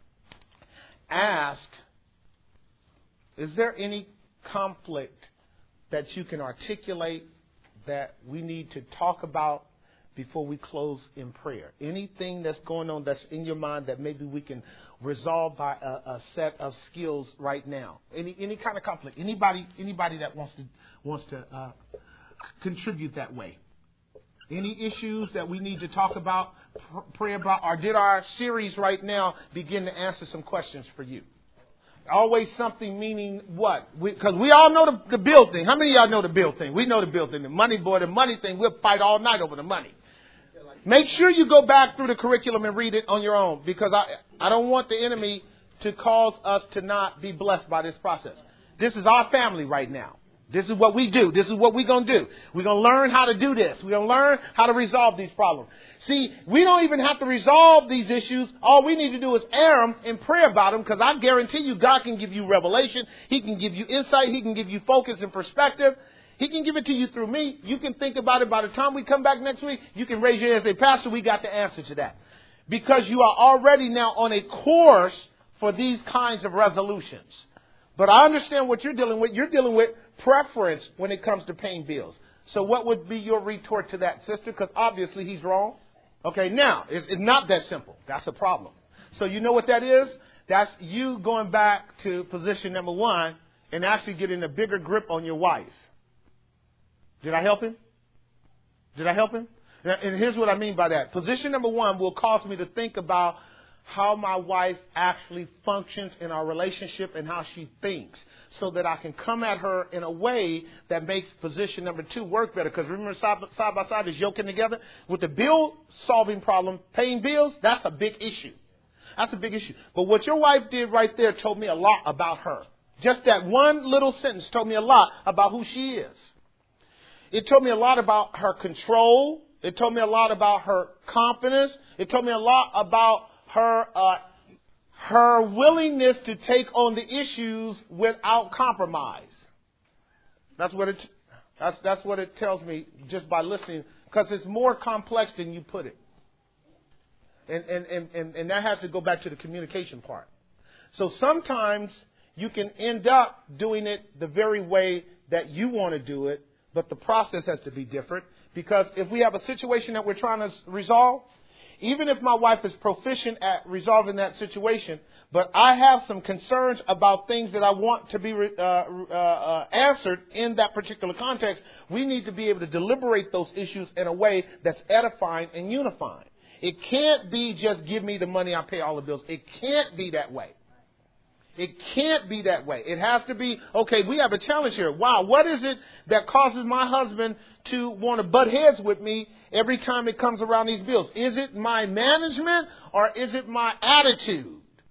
ask, is there any conflict that you can articulate that we need to talk about before we close in prayer? Anything that's going on that's in your mind that maybe we can resolve by a, a set of skills right now? Any any kind of conflict? Anybody anybody that wants to wants to uh, contribute that way? Any issues that we need to talk about, pr- pray about, or did our series right now begin to answer some questions for you? Always something meaning what? Because we, we all know the, the bill thing. How many of y'all know the bill thing? We know the bill thing. The money boy, the money thing. We'll fight all night over the money. Make sure you go back through the curriculum and read it on your own, because I, I don't want the enemy to cause us to not be blessed by this process. This is our family right now. This is what we do. This is what we're going to do. We're going to learn how to do this. We're going to learn how to resolve these problems. See, we don't even have to resolve these issues. All we need to do is air them and pray about them, because I guarantee you God can give you revelation. He can give you insight. He can give you focus and perspective. He can give it to you through me. You can think about it. By the time we come back next week, you can raise your hand and say, Pastor, we got the answer to that. Because you are already now on a course for these kinds of resolutions. But I understand what you're dealing with. You're dealing with preference when it comes to paying bills. So what would be your retort to that, sister? Because obviously he's wrong. Okay, now, it's, it's not that simple. That's a problem. So you know what that is? That's you going back to position number one and actually getting a bigger grip on your wife. Did I help him? Did I help him? And here's what I mean by that. Position number one will cause me to think about how my wife actually functions in our relationship and how she thinks, so that I can come at her in a way that makes position number two work better. Because remember, side, side by side is yoking together. With the bill solving problem, paying bills, that's a big issue. That's a big issue. But what your wife did right there told me a lot about her. Just that one little sentence told me a lot about who she is. It told me a lot about her control. It told me a lot about her confidence. It told me a lot about her uh, her willingness to take on the issues without compromise. That's what it that's that's what it tells me just by listening, because it's more complex than you put it. And and, and, and and that has to go back to the communication part. So sometimes you can end up doing it the very way that you want to do it, but the process has to be different. Because if we have a situation that we're trying to resolve, even if my wife is proficient at resolving that situation, but I have some concerns about things that I want to be uh, uh, uh, answered in that particular context, we need to be able to deliberate those issues in a way that's edifying and unifying. It can't be just give me the money, I pay all the bills. It can't be that way. It can't be that way. It has to be, okay, we have a challenge here. Wow, what is it that causes my husband to want to butt heads with me every time it comes around these bills? Is it my management or is it my attitude?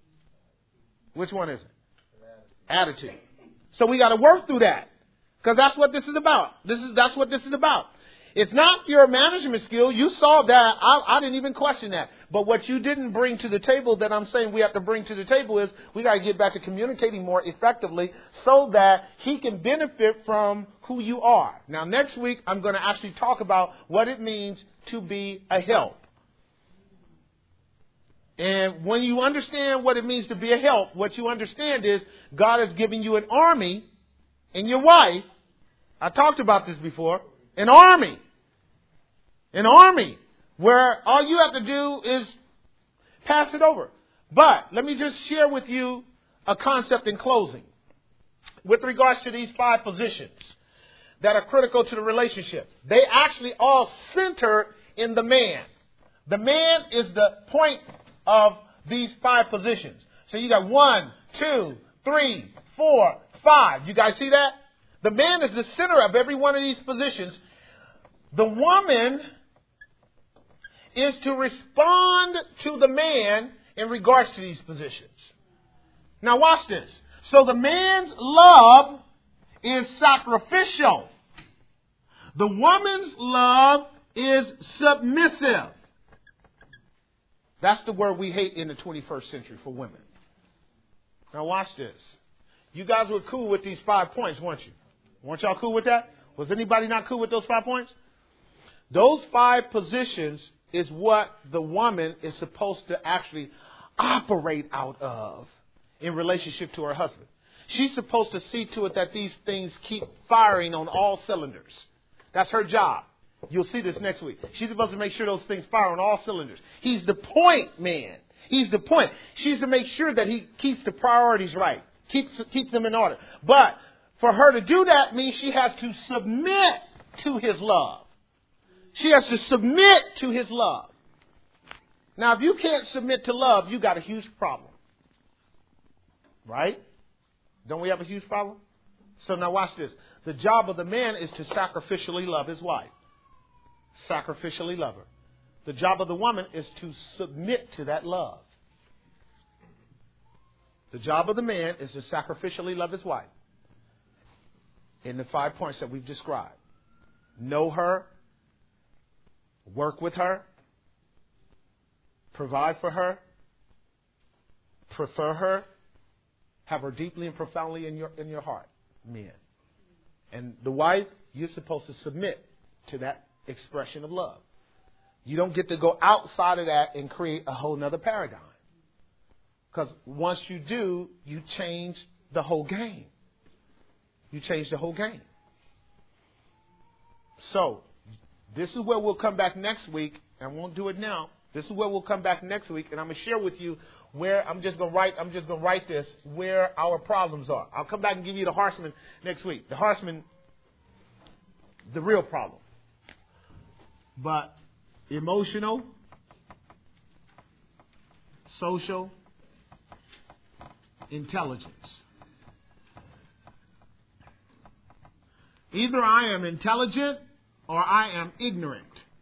Which one is it? Attitude. So we got to work through that, because that's what this is about. This is that's what this is about. It's not your management skill. You saw that. I, I didn't even question that. But what you didn't bring to the table that I'm saying we have to bring to the table is we got to get back to communicating more effectively so that he can benefit from who you are. Now, next week, I'm going to actually talk about what it means to be a help. And when you understand what it means to be a help, what you understand is God has given you an army and your wife. I talked about this before. An army. An army where all you have to do is pass it over. But let me just share with you a concept in closing with regards to these five positions that are critical to the relationship. They actually all center in the man. The man is the point of these five positions. So you got one, two, three, four, five. You guys see that? The man is the center of every one of these positions. The woman is to respond to the man in regards to these positions. Now watch this. So the man's love is sacrificial. The woman's love is submissive. That's the word we hate in the twenty-first century for women. Now watch this. You guys were cool with these five points, weren't you? Weren't y'all cool with that? Was anybody not cool with those five points? Those five positions is what the woman is supposed to actually operate out of in relationship to her husband. She's supposed to see to it that these things keep firing on all cylinders. That's her job. You'll see this next week. She's supposed to make sure those things fire on all cylinders. He's the point man. He's the point. She's to make sure that he keeps the priorities right. Keeps, keeps them in order. But for her to do that means she has to submit to his love. She has to submit to his love. Now, if you can't submit to love, you got a huge problem. Right? Don't we have a huge problem? So now watch this. The job of the man is to sacrificially love his wife. Sacrificially love her. The job of the woman is to submit to that love. The job of the man is to sacrificially love his wife. In the five points that we've described. Know her. Work with her. Provide for her. Prefer her. Have her deeply and profoundly in your in your heart. Men. And the wife, you're supposed to submit to that expression of love. You don't get to go outside of that and create a whole nother paradigm. Because once you do, you change the whole game. You change the whole game. So, this is where we'll come back next week. I won't do it now. This is where we'll come back next week, and I'm going to share with you where I'm just going to write. I'm just going to write this where our problems are. I'll come back and give you the horseman next week. The horseman, the real problem. But emotional, social, intelligence. Either I am intelligent or I am ignorant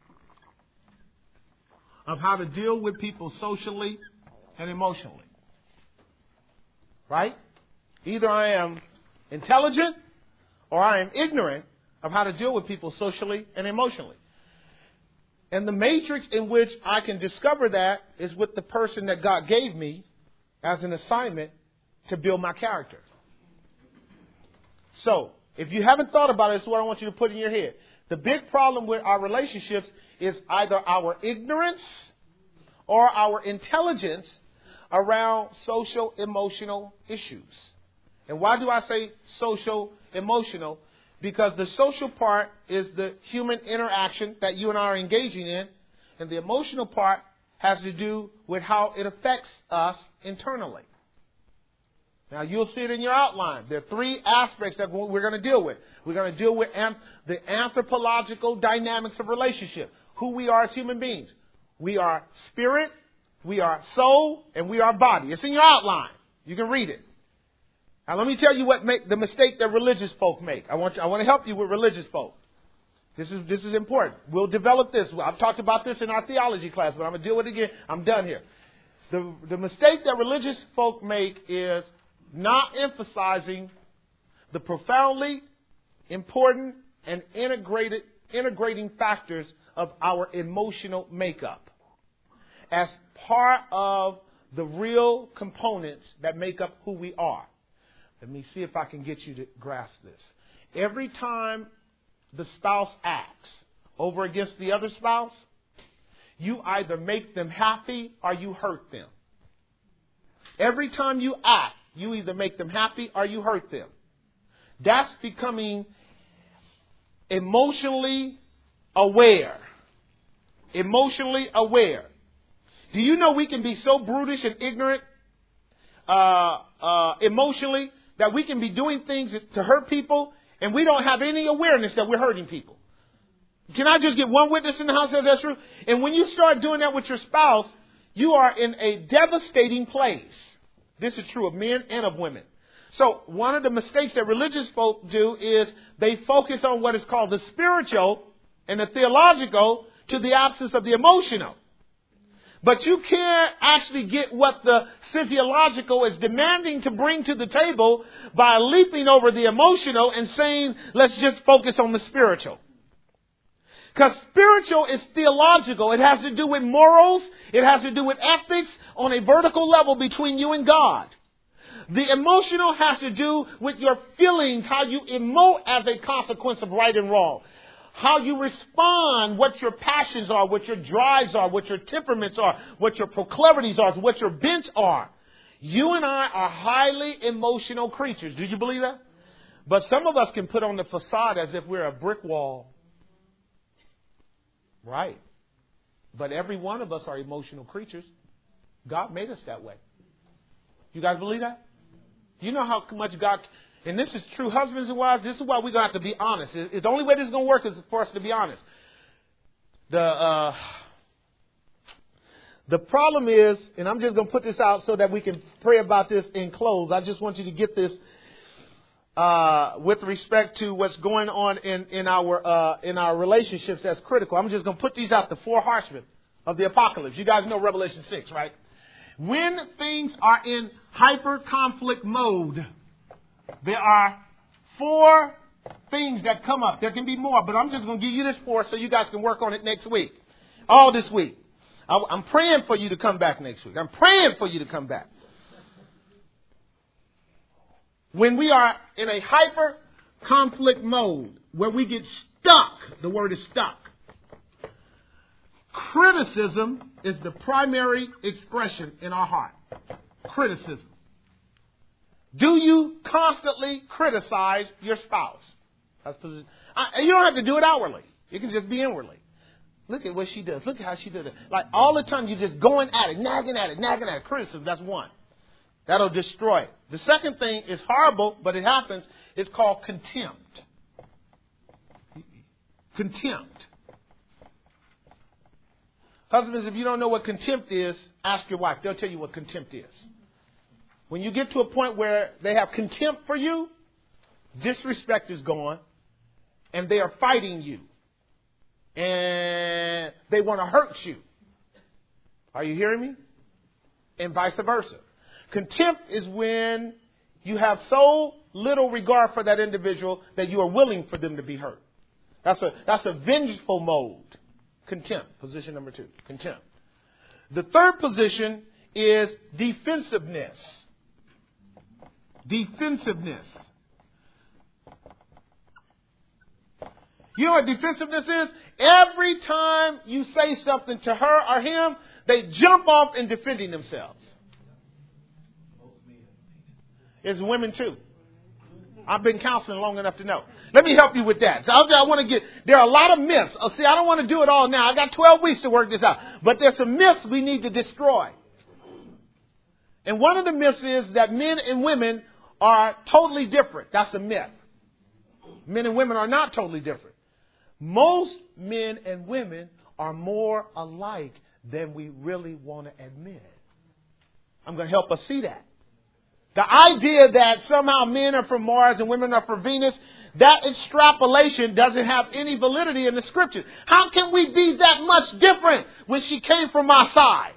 of how to deal with people socially and emotionally. Right? Either I am intelligent or I am ignorant of how to deal with people socially and emotionally. And the matrix in which I can discover that is with the person that God gave me as an assignment to build my character. So, if you haven't thought about it, it's what I want you to put in your head. The big problem with our relationships is either our ignorance or our intelligence around social emotional issues. And why do I say social emotional? Because the social part is the human interaction that you and I are engaging in, and the emotional part has to do with how it affects us internally. Now, you'll see it in your outline. There are three aspects that we're going to deal with. We're going to deal with am- the anthropological dynamics of relationship, who we are as human beings. We are spirit, we are soul, and we are body. It's in your outline. You can read it. Now, let me tell you what make the mistake that religious folk make. I want you, I want to help you with religious folk. This is this is important. We'll develop this. I've talked about this in our theology class, but I'm going to deal with it again. I'm done here. The the mistake that religious folk make is not emphasizing the profoundly important and integrated integrating factors of our emotional makeup as part of the real components that make up who we are. Let me see if I can get you to grasp this. Every time the spouse acts over against the other spouse, you either make them happy or you hurt them. Every time you act, you either make them happy or you hurt them. That's becoming emotionally aware. Emotionally aware. Do you know we can be so brutish and ignorant uh, uh, emotionally that we can be doing things to hurt people and we don't have any awareness that we're hurting people? Can I just get one witness in the house that says that's true? And when you start doing that with your spouse, you are in a devastating place. This is true of men and of women. So one of the mistakes that religious folk do is they focus on what is called the spiritual and the theological to the absence of the emotional. But you can't actually get what the physiological is demanding to bring to the table by leaping over the emotional and saying, let's just focus on the spiritual. Because spiritual is theological. It has to do with morals. It has to do with ethics on a vertical level between you and God. The emotional has to do with your feelings, how you emote as a consequence of right and wrong. How you respond, what your passions are, what your drives are, what your temperaments are, what your proclivities are, what your bents are. You and I are highly emotional creatures. Do you believe that? But some of us can put on the facade as if we're a brick wall. Right. But every one of us are emotional creatures. God made us that way. You guys believe that? You know how much God... And this is true, husbands and wives. This is why we're going to have to be honest. It's the only way this is going to work is for us to be honest. The uh, the problem is, and I'm just going to put this out so that we can pray about this in close. I just want you to get this uh, with respect to what's going on in in our uh, in our relationships. That's critical. I'm just going to put these out. The four horsemen of the apocalypse. You guys know Revelation six, right? When things are in hyper conflict mode, there are four things that come up. There can be more, but I'm just going to give you this four so you guys can work on it next week. All this week. I'm praying for you to come back next week. I'm praying for you to come back. When we are in a hyper conflict mode where we get stuck, the word is stuck. Criticism is the primary expression in our heart. Criticism. Do you constantly criticize your spouse? That's position. I, you don't have to do it outwardly. It can just be inwardly. Look at what she does. Look at how she does it. Like all the time you're just going at it, nagging at it, nagging at it. Criticism, that's one. That'll destroy it. The second thing is horrible, but it happens. It's called contempt. Contempt. Husbands, if you don't know what contempt is, ask your wife. They'll tell you what contempt is. When you get to a point where they have contempt for you, disrespect is gone, and they are fighting you. And they want to hurt you. Are you hearing me? And vice versa. Contempt is when you have so little regard for that individual that you are willing for them to be hurt. That's a, that's a vengeful mode. Contempt, position number two, contempt. The third position is defensiveness. Defensiveness. You know what defensiveness is? Every time you say something to her or him, they jump off in defending themselves. It's women too. I've been counseling long enough to know. Let me help you with that. So I want to get, there are a lot of myths. Oh, see, I don't want to do it all now. I got twelve weeks to work this out. But there's some myths we need to destroy. And one of the myths is that men and women are totally different. That's a myth. Men and women are not totally different. Most men and women are more alike than we really want to admit. I'm going to help us see that. The idea that somehow men are from Mars and women are from Venus, that extrapolation doesn't have any validity in the scriptures. How can we be that much different when she came from my side?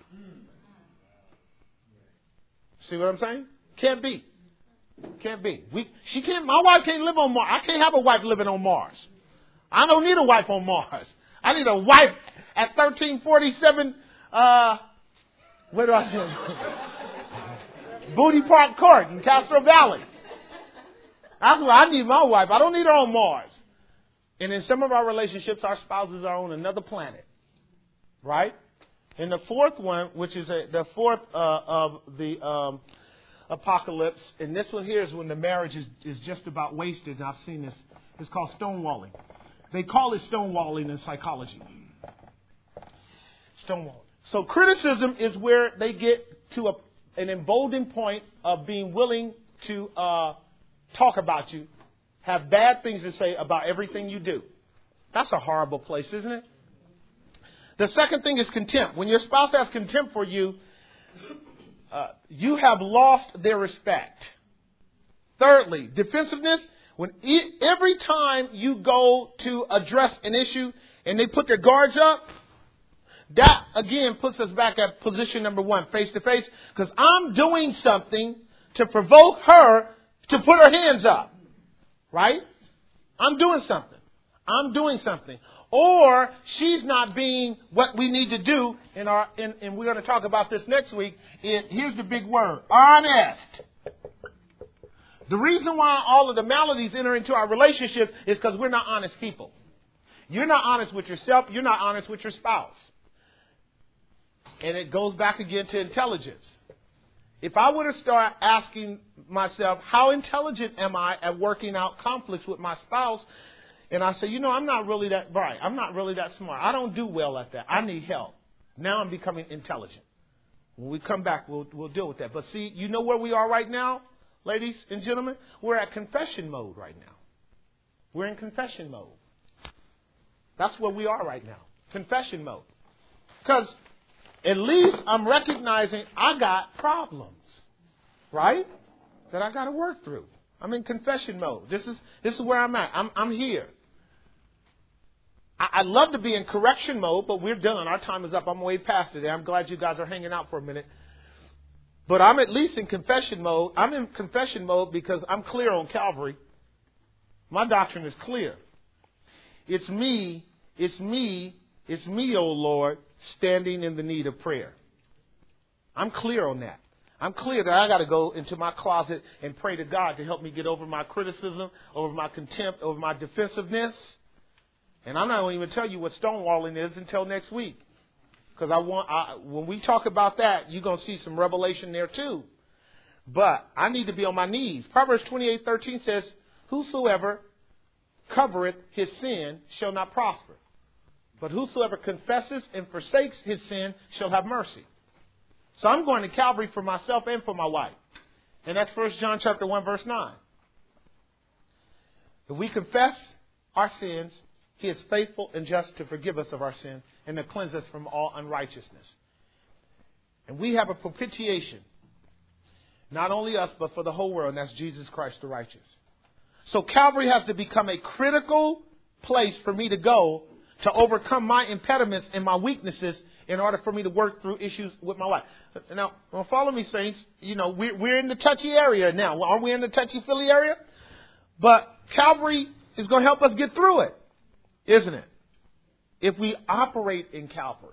See what I'm saying? Can't be. Can't be. We, she can't. My wife can't live on Mars. I can't have a wife living on Mars. I don't need a wife on Mars. I need a wife at thirteen forty-seven. Uh, where do I live? Booty Park Court in Castro Valley. That's where I need my wife. I don't need her on Mars. And in some of our relationships, our spouses are on another planet. Right? And the fourth one, which is a, the fourth uh, of the um, apocalypse, and this one here is when the marriage is, is just about wasted. And I've seen this. It's called stonewalling. They call it stonewalling in psychology. Stonewalling. So criticism is where they get to a an emboldened point of being willing to uh, talk about you, have bad things to say about everything you do. That's a horrible place, isn't it? The second thing is contempt. When your spouse has contempt for you, uh, you have lost their respect. Thirdly, defensiveness. When e- every time you go to address an issue and they put their guards up, that, again, puts us back at position number one, face-to-face, because I'm doing something to provoke her to put her hands up, right? I'm doing something. I'm doing something. Or she's not being what we need to do, in our, in, and we're going to talk about this next week. It, here's the big word, honest. The reason why all of the maladies enter into our relationship is because we're not honest people. You're not honest with yourself. You're not honest with your spouse. And it goes back again to intelligence. If I were to start asking myself, how intelligent am I at working out conflicts with my spouse? And I say, you know, I'm not really that bright. I'm not really that smart. I don't do well at that. I need help. Now I'm becoming intelligent. When we come back, we'll, we'll deal with that. But see, you know where we are right now, ladies and gentlemen? We're at confession mode right now. We're in confession mode. That's where we are right now. Confession mode. Because at least I'm recognizing I got problems, right? That I got to work through. I'm in confession mode. This is this is where I'm at. I'm I'm here. I, I'd love to be in correction mode, but we're done. Our time is up. I'm way past it. I'm glad you guys are hanging out for a minute. But I'm at least in confession mode. I'm in confession mode because I'm clear on Calvary. My doctrine is clear. It's me, it's me, it's me, O Lord, standing in the need of prayer. I'm clear on that. I'm clear that I got to go into my closet and pray to God to help me get over my criticism, over my contempt, over my defensiveness. And I'm not going to even tell you what stonewalling is until next week. Because I want, I, when we talk about that, you're going to see some revelation there too. But I need to be on my knees. Proverbs twenty-eight thirteen says, whosoever covereth his sin shall not prosper. But whosoever confesses and forsakes his sin shall have mercy. So I'm going to Calvary for myself and for my wife. And that's First John chapter one, verse nine. If we confess our sins, he is faithful and just to forgive us of our sin and to cleanse us from all unrighteousness. And we have a propitiation. Not only us, but for the whole world. And that's Jesus Christ the righteous. So Calvary has to become a critical place for me to go to overcome my impediments and my weaknesses in order for me to work through issues with my wife. Now, well, follow me, saints. You know, we're, we're in the touchy area now. Aren't we in the touchy-feely area? But Calvary is going to help us get through it, isn't it? If we operate in Calvary.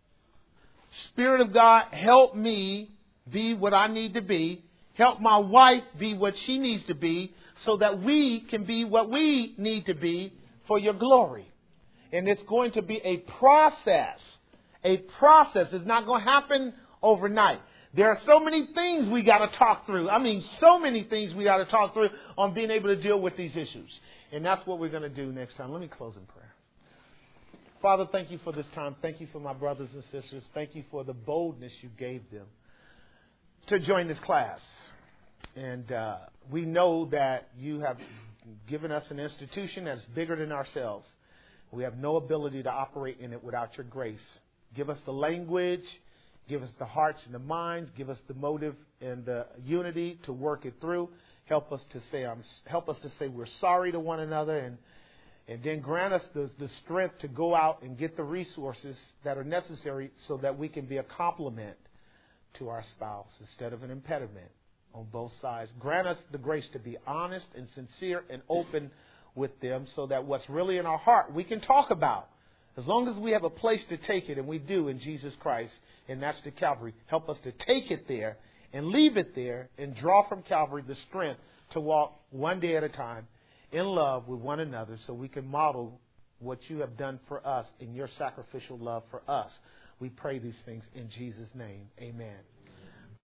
Spirit of God, help me be what I need to be. Help my wife be what she needs to be so that we can be what we need to be for your glory. And it's going to be a process. A process. It's not going to happen overnight. There are so many things we got to talk through. I mean, so many things we got to talk through on being able to deal with these issues. And that's what we're going to do next time. Let me close in prayer. Father, thank you for this time. Thank you for my brothers and sisters. Thank you for the boldness you gave them to join this class. And uh, we know that you have given us an institution that's bigger than ourselves. We have no ability to operate in it without your grace. Give us the language. Give us the hearts and the minds. Give us the motive and the unity to work it through. Help us to say, um, help us to say we're sorry to one another, and and then grant us the, the strength to go out and get the resources that are necessary so that we can be a complement to our spouse instead of an impediment on both sides. Grant us the grace to be honest and sincere and open with them so that what's really in our heart we can talk about. As long as we have a place to take it, and we do in Jesus Christ, and that's the Calvary, help us to take it there and leave it there and draw from Calvary the strength to walk one day at a time in love with one another so we can model what you have done for us in your sacrificial love for us. We pray these things in Jesus' name. Amen.